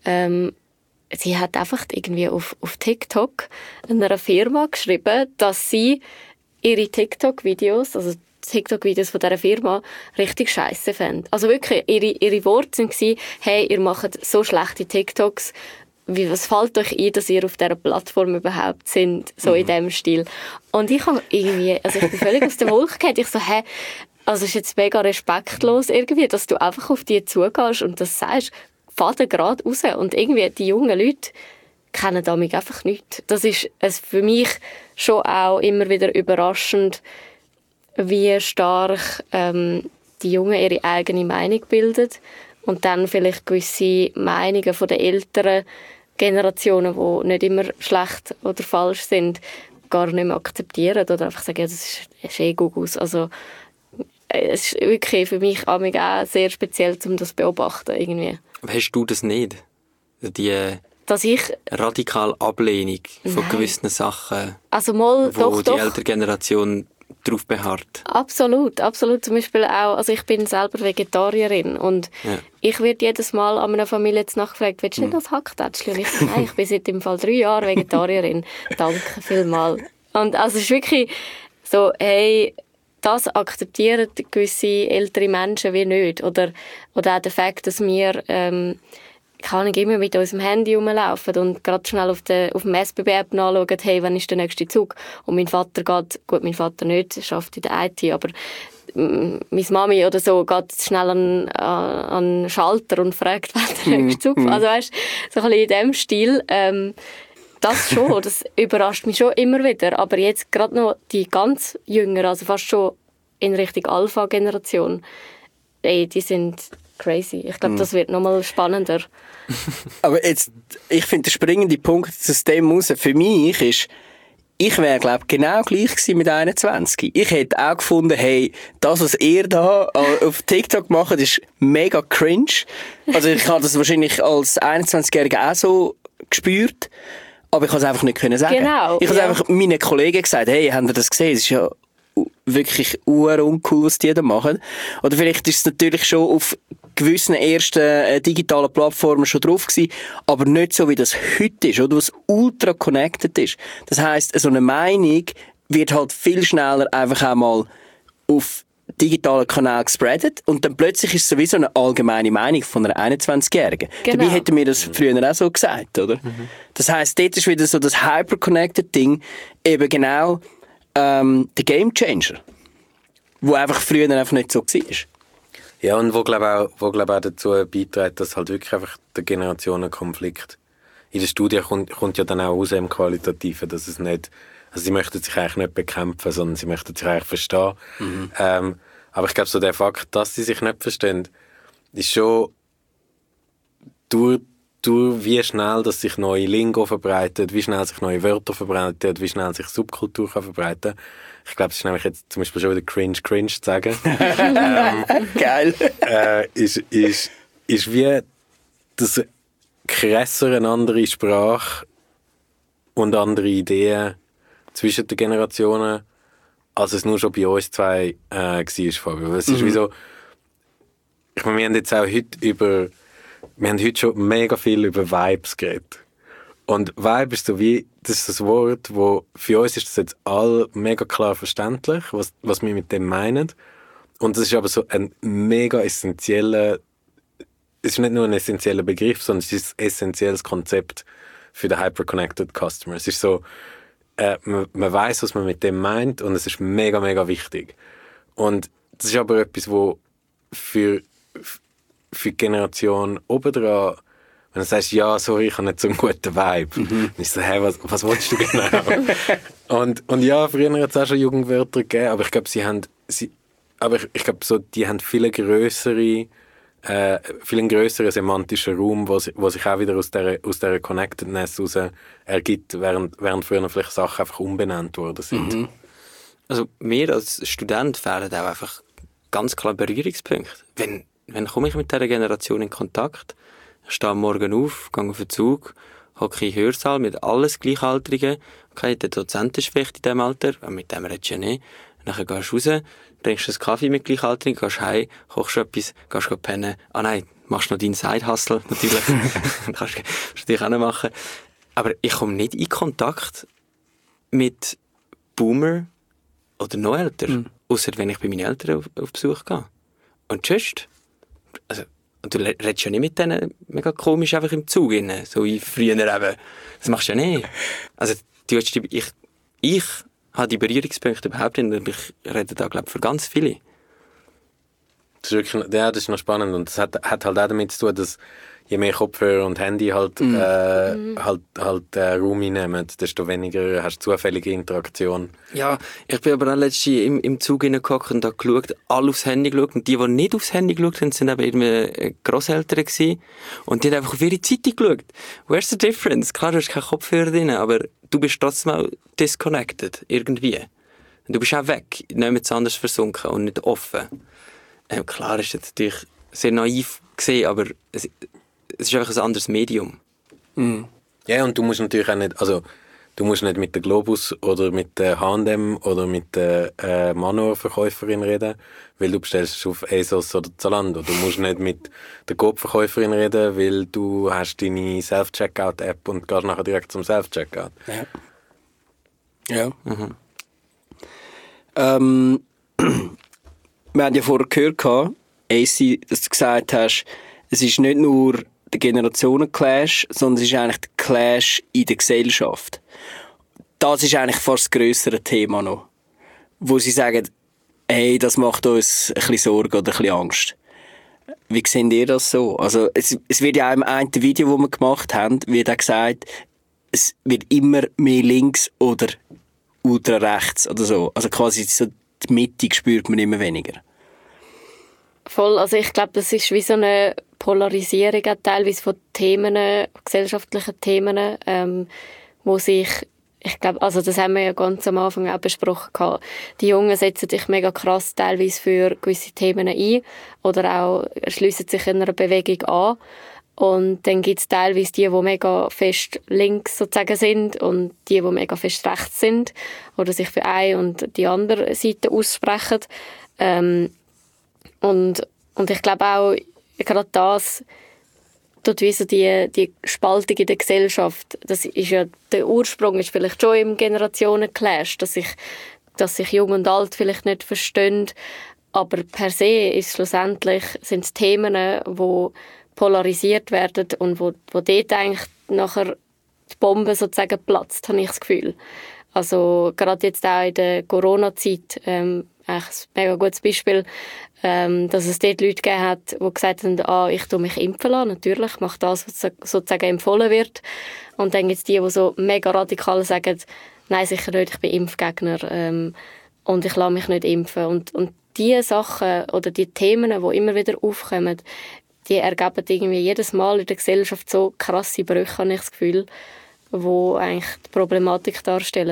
sie hat einfach irgendwie auf TikTok einer Firma geschrieben, dass sie ihre TikTok-Videos, also TikTok-Videos von dieser Firma, richtig scheisse fände. Also wirklich, ihre Worte waren, hey, ihr macht so schlechte TikToks, was fällt euch ein, dass ihr auf dieser Plattform überhaupt sind, so in diesem Stil. Und ich habe irgendwie, also ich bin völlig aus der Wolke gefallen. Ich so, also es ist jetzt mega respektlos irgendwie, dass du einfach auf die zugehst und das sagst, faden gerade raus. Und irgendwie die jungen Leute kennen damit einfach nichts. Das ist für mich schon auch immer wieder überraschend, wie stark die Jungen ihre eigene Meinung bilden und dann vielleicht gewisse Meinungen von den älteren Generationen, die nicht immer schlecht oder falsch sind, gar nicht mehr akzeptieren oder einfach sagen, ja, das ist eh Gugus. Also es ist wirklich für mich auch sehr speziell, um das zu beobachten. Irgendwie. Aber hast du das nicht? Dass ich radikale Ablehnung von gewissen Sachen, also mal, wo die ältere Generation drauf beharrt. Absolut, absolut. Zum Beispiel auch, also ich bin selber Vegetarierin und ich werde jedes Mal an einer Familie nachgefragt, willst du nicht das Hacktätschli? Und ich sage, nein, ich bin seit im Fall 3 Jahre Vegetarierin. Danke vielmals. Und also es ist wirklich so, hey, das akzeptieren gewisse ältere Menschen wie nicht. Oder auch der Fakt, dass wir kann ich immer mit unserem Handy rumlaufen und gerade schnell auf dem SBB-App nachschauen, hey, wann ist der nächste Zug? Und mein Vater geht, gut, mein Vater nicht, er arbeitet in der IT, aber meine Mami oder so geht schnell an den Schalter und fragt, wann der nächste Zug fährt. Also weißt, so ein bisschen in diesem Stil. Das schon, das überrascht mich schon immer wieder. Aber jetzt gerade noch die ganz Jüngeren, also fast schon in Richtung Alpha-Generation, die sind crazy. Ich glaube, das wird noch mal spannender. Aber jetzt, ich finde, der springende Punkt aus dem raus für mich ist, ich wäre, glaube ich, genau gleich gewesen mit 21. Ich hätte auch gefunden, hey, das, was ihr da auf TikTok macht, ist mega cringe. Also ich habe das wahrscheinlich als 21-Jähriger auch so gespürt, aber ich konnte es einfach nicht sagen. Genau, ich habe einfach meinen Kollegen gesagt, hey, habt ihr das gesehen? Es ist ja wirklich uncool, was die da machen. Oder vielleicht ist es natürlich schon auf gewissen ersten digitalen Plattformen schon drauf gewesen, aber nicht so, wie das heute ist, oder was ultra connected ist. Das heisst, so eine Meinung wird halt viel schneller einfach einmal auf digitalen Kanälen gespreadet und dann plötzlich ist es sowieso eine allgemeine Meinung von einer 21-Jährigen. Genau. Dabei hätten wir das früher auch so gesagt, oder? Das heisst, dort ist wieder so das Hyper-Connected-Ding eben genau der Game-Changer, wo einfach früher einfach nicht so war. Ja, und wo glaube auch dazu beiträgt, dass halt wirklich einfach der Generationenkonflikt in der Studie kommt ja dann auch raus im Qualitativen, dass es nicht, also sie möchten sich eigentlich nicht bekämpfen, sondern sie möchten sich eigentlich verstehen. Aber ich glaube, so der Fakt, dass sie sich nicht verstehen, ist schon durch wie schnell dass sich neue Lingo verbreitet, wie schnell sich neue Wörter verbreitet, wie schnell sich Subkultur kann verbreiten. Ich glaube, es ist nämlich jetzt zum Beispiel schon wieder cringe zu sagen. Geil. Ist wie das krasser eine andere Sprache und andere Ideen zwischen den Generationen, als es nur schon bei uns zwei war, Fabio. Es ist wie so, ich meine, wir haben jetzt auch heute schon mega viel über Vibes geredet. Und Vibe ist so wie, das ist das Wort, wo für uns ist das jetzt all mega klar verständlich, was wir mit dem meinen. Und das ist aber so ein mega essentieller, es ist nicht nur ein essentieller Begriff, sondern es ist ein essentielles Konzept für den Hyper-Connected Customer. Es ist so, man weiss, was man mit dem meint und es ist mega, mega wichtig. Und das ist aber etwas, wo für die Generation obendran, wenn du sagst, ja, sorry, ich habe nicht so einen guten Vibe. Dann ist so, hey, was willst du genau? und ja, früher hat es auch schon Jugendwörter gegeben, aber ich glaube, die haben viel grösseren semantischen Raum, wo sich auch wieder aus dieser Connectedness heraus ergibt, während früher vielleicht Sachen einfach umbenannt worden sind. Also mir als Student fehlen auch einfach ganz klar Berührungspunkte. Wenn komme ich mit dieser Generation in Kontakt? Ich stehe am Morgen auf, gehe auf den Zug, hocke in den Hörsaal mit alles Gleichaltrigen. Okay, der Dozent ist vielleicht in diesem Alter, aber mit dem redest du ja nicht. Dann gehst du raus, trinkst einen Kaffee mit Gleichaltrigen, gehst heim, kochst etwas, gehst pennen. Ah nein, machst noch deinen Side-Hustle, natürlich. Das kannst du natürlich auch noch machen. Aber ich komme nicht in Kontakt mit Boomer oder noch älter, ausser wenn ich bei meinen Eltern auf Besuch gehe. Und just, also, und du redest ja nicht mit denen mega komisch einfach im Zug rein, so wie früher eben. Das machst du ja nicht. Also, ich habe die Berührungspunkte überhaupt nicht, und ich rede da, glaube ich, für ganz viele. Das ist wirklich, ja, das ist noch spannend, und das hat halt auch damit zu tun, dass je mehr Kopfhörer und Handy halt Raum einnehmen, desto weniger hast du zufällige Interaktion. Ja, ich bin aber auch letztens im Zug hineingehockt und habe geschaut, alle aufs Handy geschaut, und die nicht aufs Handy geschaut haben, sind eben irgendwie Grosseltern gewesen, und die haben einfach auf ihre Zeitung geschaut. Where's the difference? Klar, du hast keinen Kopfhörer drin, aber du bist trotzdem auch disconnected, irgendwie. Und du bist auch weg, nichts anderes versunken und nicht offen. Klar ist das natürlich sehr naiv gesehen, aber es ist einfach ein anderes Medium. Ja, und du musst natürlich auch nicht, also du musst nicht mit der Globus oder mit der H&M oder mit der Manor-Verkäuferin reden, weil du bestellst auf ASOS oder Zalando. Du musst nicht mit der Coop-Verkäuferin reden, weil du hast deine Self-Checkout-App und gehst nachher direkt zum Self-Checkout. Ja. Wir haben ja vorher gehört, AC, dass du gesagt hast, es ist nicht nur der Generationen-Clash, sondern es ist eigentlich der Clash in der Gesellschaft. Das ist eigentlich fast das grössere Thema noch. Wo sie sagen, hey, das macht uns ein bisschen Sorge oder ein bisschen Angst. Wie seht ihr das so? Also, es wird ja auch im einen Video, das wir gemacht haben, wird auch gesagt, es wird immer mehr links oder ultra-rechts oder so. Also quasi so die Mitte spürt man immer weniger. Voll, also ich glaube, das ist wie so eine Polarisierung auch teilweise von Themen, gesellschaftlichen Themen, wo sich, ich glaube, also das haben wir ja ganz am Anfang auch besprochen gehabt. Die Jungen setzen sich mega krass teilweise für gewisse Themen ein oder auch schliessen sich in einer Bewegung an. Und dann gibt es teilweise die mega fest links sozusagen sind und die mega fest rechts sind oder sich für eine und die andere Seite aussprechen. Und ich glaube auch, gerade das tut wie so die Spaltung in der Gesellschaft, das ist ja, der Ursprung ist vielleicht schon im Generationen-Clash, dass sich Jung und Alt vielleicht nicht verstehen, aber per se ist schlussendlich sind es Themen, die polarisiert werden und wo dort eigentlich nachher die Bombe sozusagen platzt, habe ich das Gefühl. Also gerade jetzt auch in der Corona-Zeit, eigentlich ein mega gutes Beispiel, dass es dort Leute gegeben hat, die gesagt haben, ich tue mich impfen lassen, natürlich, mache das, was sozusagen empfohlen wird. Und dann gibt es die so mega radikal sagen, nein, sicher nicht, ich bin Impfgegner und ich lasse mich nicht impfen. Und diese Sachen oder die Themen, die immer wieder aufkommen, die ergeben irgendwie jedes Mal in der Gesellschaft so krasse Brüche, habe ich das Gefühl, die eigentlich die Problematik darstellen.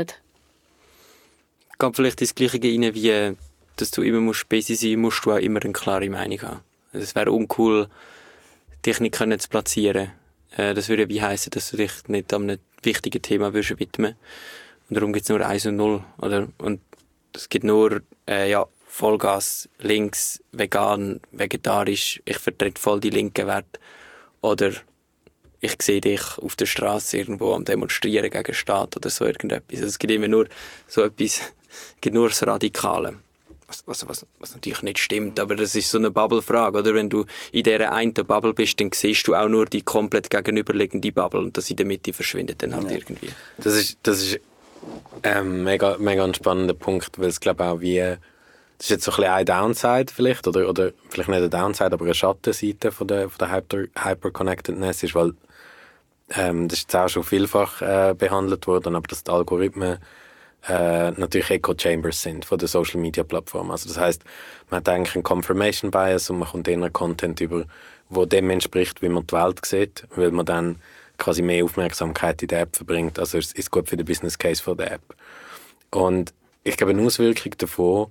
Kommt vielleicht das Gleiche rein, wie dass du immer busy sein musst, du auch immer eine klare Meinung haben. Also es wäre uncool, dich nicht zu platzieren. Das würde wie heissen, dass du dich nicht an einem wichtigen Thema widmen würdest. Und darum gibt es nur 1 und 0. Oder? Und es gibt nur Vollgas, links, vegan, vegetarisch, ich vertrete voll die linken Werte. Oder ich sehe dich auf der Straße irgendwo am Demonstrieren gegen den Staat oder so irgendetwas. Also es gibt immer nur so etwas, es gibt nur das Radikale. Was natürlich nicht stimmt, aber das ist so eine Bubble-Frage, oder? Wenn du in dieser einen Bubble bist, dann siehst du auch nur die komplett gegenüberliegende Bubble und das in der Mitte verschwindet dann halt irgendwie. Das ist mega, mega ein spannender Punkt, weil es glaube auch das ist jetzt so ein bisschen eine Downside vielleicht, oder vielleicht nicht eine Downside, aber eine Schattenseite von der Hyperconnectedness ist, weil das ist jetzt auch schon vielfach behandelt worden, aber dass die Algorithmen natürlich Echo-Chambers sind von der Social-Media-Plattform. Also das heisst, man hat eigentlich einen Confirmation-Bias und man kommt eher Content über, wo dem entspricht, wie man die Welt sieht, weil man dann quasi mehr Aufmerksamkeit in der App verbringt. Also es ist gut für den Business Case von der App. Und ich glaube, eine Auswirkung davon,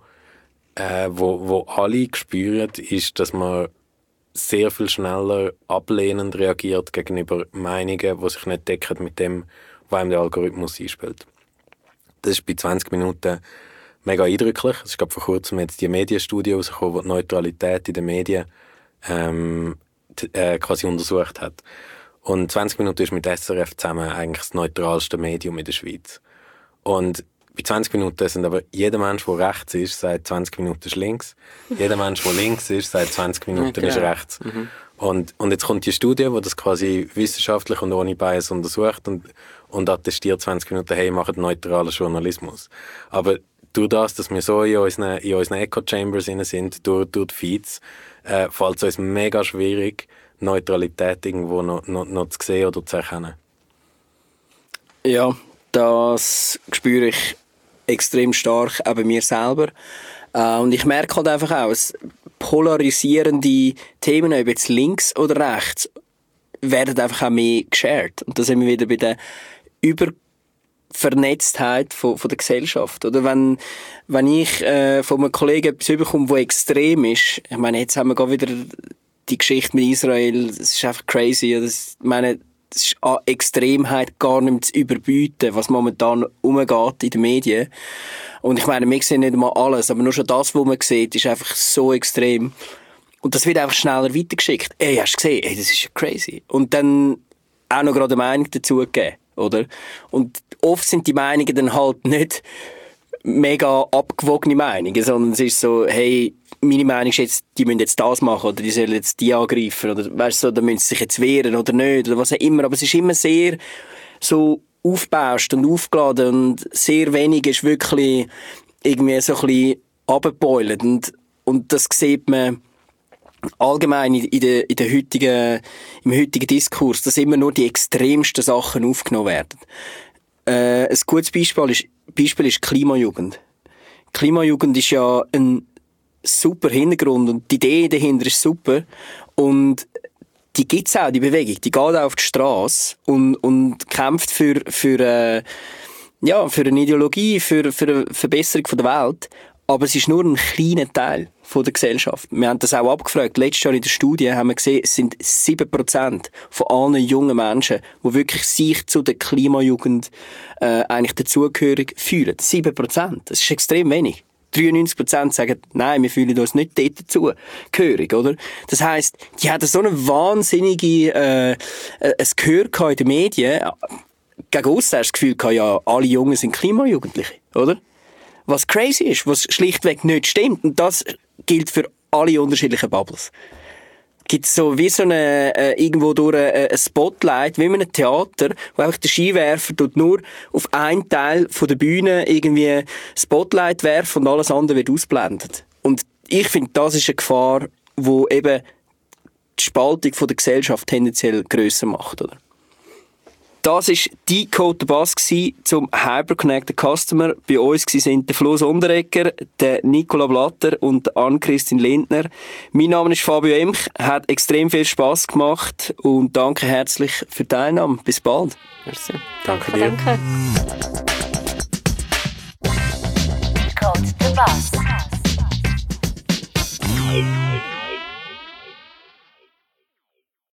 wo alle spüren, ist, dass man sehr viel schneller ablehnend reagiert gegenüber Meinungen, die sich nicht decken mit dem, was einem der Algorithmus einspielt. Das ist bei 20 Minuten mega eindrücklich. Es ist gerade vor kurzem jetzt die Medienstudie rausgekommen, die die Neutralität in den Medien quasi untersucht hat. Und 20 Minuten ist mit SRF zusammen eigentlich das neutralste Medium in der Schweiz. Und bei 20 Minuten sind aber jeder Mensch, der rechts ist, sagt 20 Minuten ist links. Jeder Mensch, der links ist, sagt 20 Minuten ist rechts. Und jetzt kommt die Studie, die das quasi wissenschaftlich und ohne Bias untersucht und attestiert 20 Minuten, hey, macht neutralen Journalismus. Aber durch das, dass wir so in unseren Echo-Chambers sind, durch die Feeds, fällt es uns mega schwierig, Neutralität irgendwo noch zu sehen oder zu erkennen. Ja, das spüre ich extrem stark auch bei mir selber. Und ich merke halt einfach auch, es polarisierende Themen, ob jetzt links oder rechts, werden einfach auch mehr geshared. Und da sind wir wieder bei der Übervernetztheit von der Gesellschaft. Oder wenn ich von einem Kollegen etwas bekomme, das extrem ist, ich meine, jetzt haben wir gerade wieder die Geschichte mit Israel, das ist einfach crazy. Ich meine, es ist an Extremheit gar nicht mehr zu überbieten, was momentan umgeht in den Medien. Und ich meine, wir sehen nicht mal alles, aber nur schon das, was man sieht, ist einfach so extrem. Und das wird einfach schneller weitergeschickt. Ey, hast du gesehen? Ey, das ist ja crazy. Und dann auch noch gerade eine Meinung dazu gegeben, oder? Und oft sind die Meinungen dann halt nicht mega abgewogene Meinungen, sondern es ist so, hey, meine Meinung ist jetzt, die müssen jetzt das machen oder die sollen jetzt die angreifen oder weißt du, da müssen sie sich jetzt wehren oder nicht oder was auch immer. Aber es ist immer sehr so aufgebauscht und aufgeladen und sehr wenig ist wirklich irgendwie so ein bisschen abgebeult und das sieht man allgemein im heutigen Diskurs, dass immer nur die extremsten Sachen aufgenommen werden. Ein gutes Beispiel ist Klimajugend. Klimajugend ist ja ein super Hintergrund und die Idee dahinter ist super und die gibt's auch, die Bewegung, die geht auch auf die Straße und kämpft für eine Ideologie, für eine Verbesserung der Welt, aber es ist nur ein kleiner Teil von der Gesellschaft. Wir haben das auch abgefragt. Letztes Jahr in der Studie haben wir gesehen, es sind 7% von allen jungen Menschen, die wirklich sich zu der Klimajugend eigentlich dazugehörig fühlen. 7%. Das ist extrem wenig. 93% sagen, nein, wir fühlen uns nicht dort dazugehörig, oder? Das heisst, die hatten so eine wahnsinnige ein Gehör in den Medien. Gegen uns hast du das Gefühl gehabt, ja, alle Jungen sind Klimajugendliche, oder? Was crazy ist, was schlichtweg nicht stimmt. Und das gilt für alle unterschiedlichen Bubbles. Gibt so wie so irgendwo durch ein Spotlight, wie in einem Theater, wo einfach der Skiwerfer tut nur auf einen Teil von der Bühne irgendwie Spotlight werfen und alles andere wird ausblendet. Und ich finde, das ist eine Gefahr, wo eben die Spaltung von der Gesellschaft tendenziell grösser macht, oder? Das war Decode the Bus zum Hyperconnected Customer. Bei uns waren der Flo Sonderegger, der Nicola Blatter und Ann-Christine Lindner. Mein Name ist Fabio Emch, hat extrem viel Spass gemacht und danke herzlich für die Teilnahme. Bis bald. Merci. Danke dir. Danke. Decode the Bus.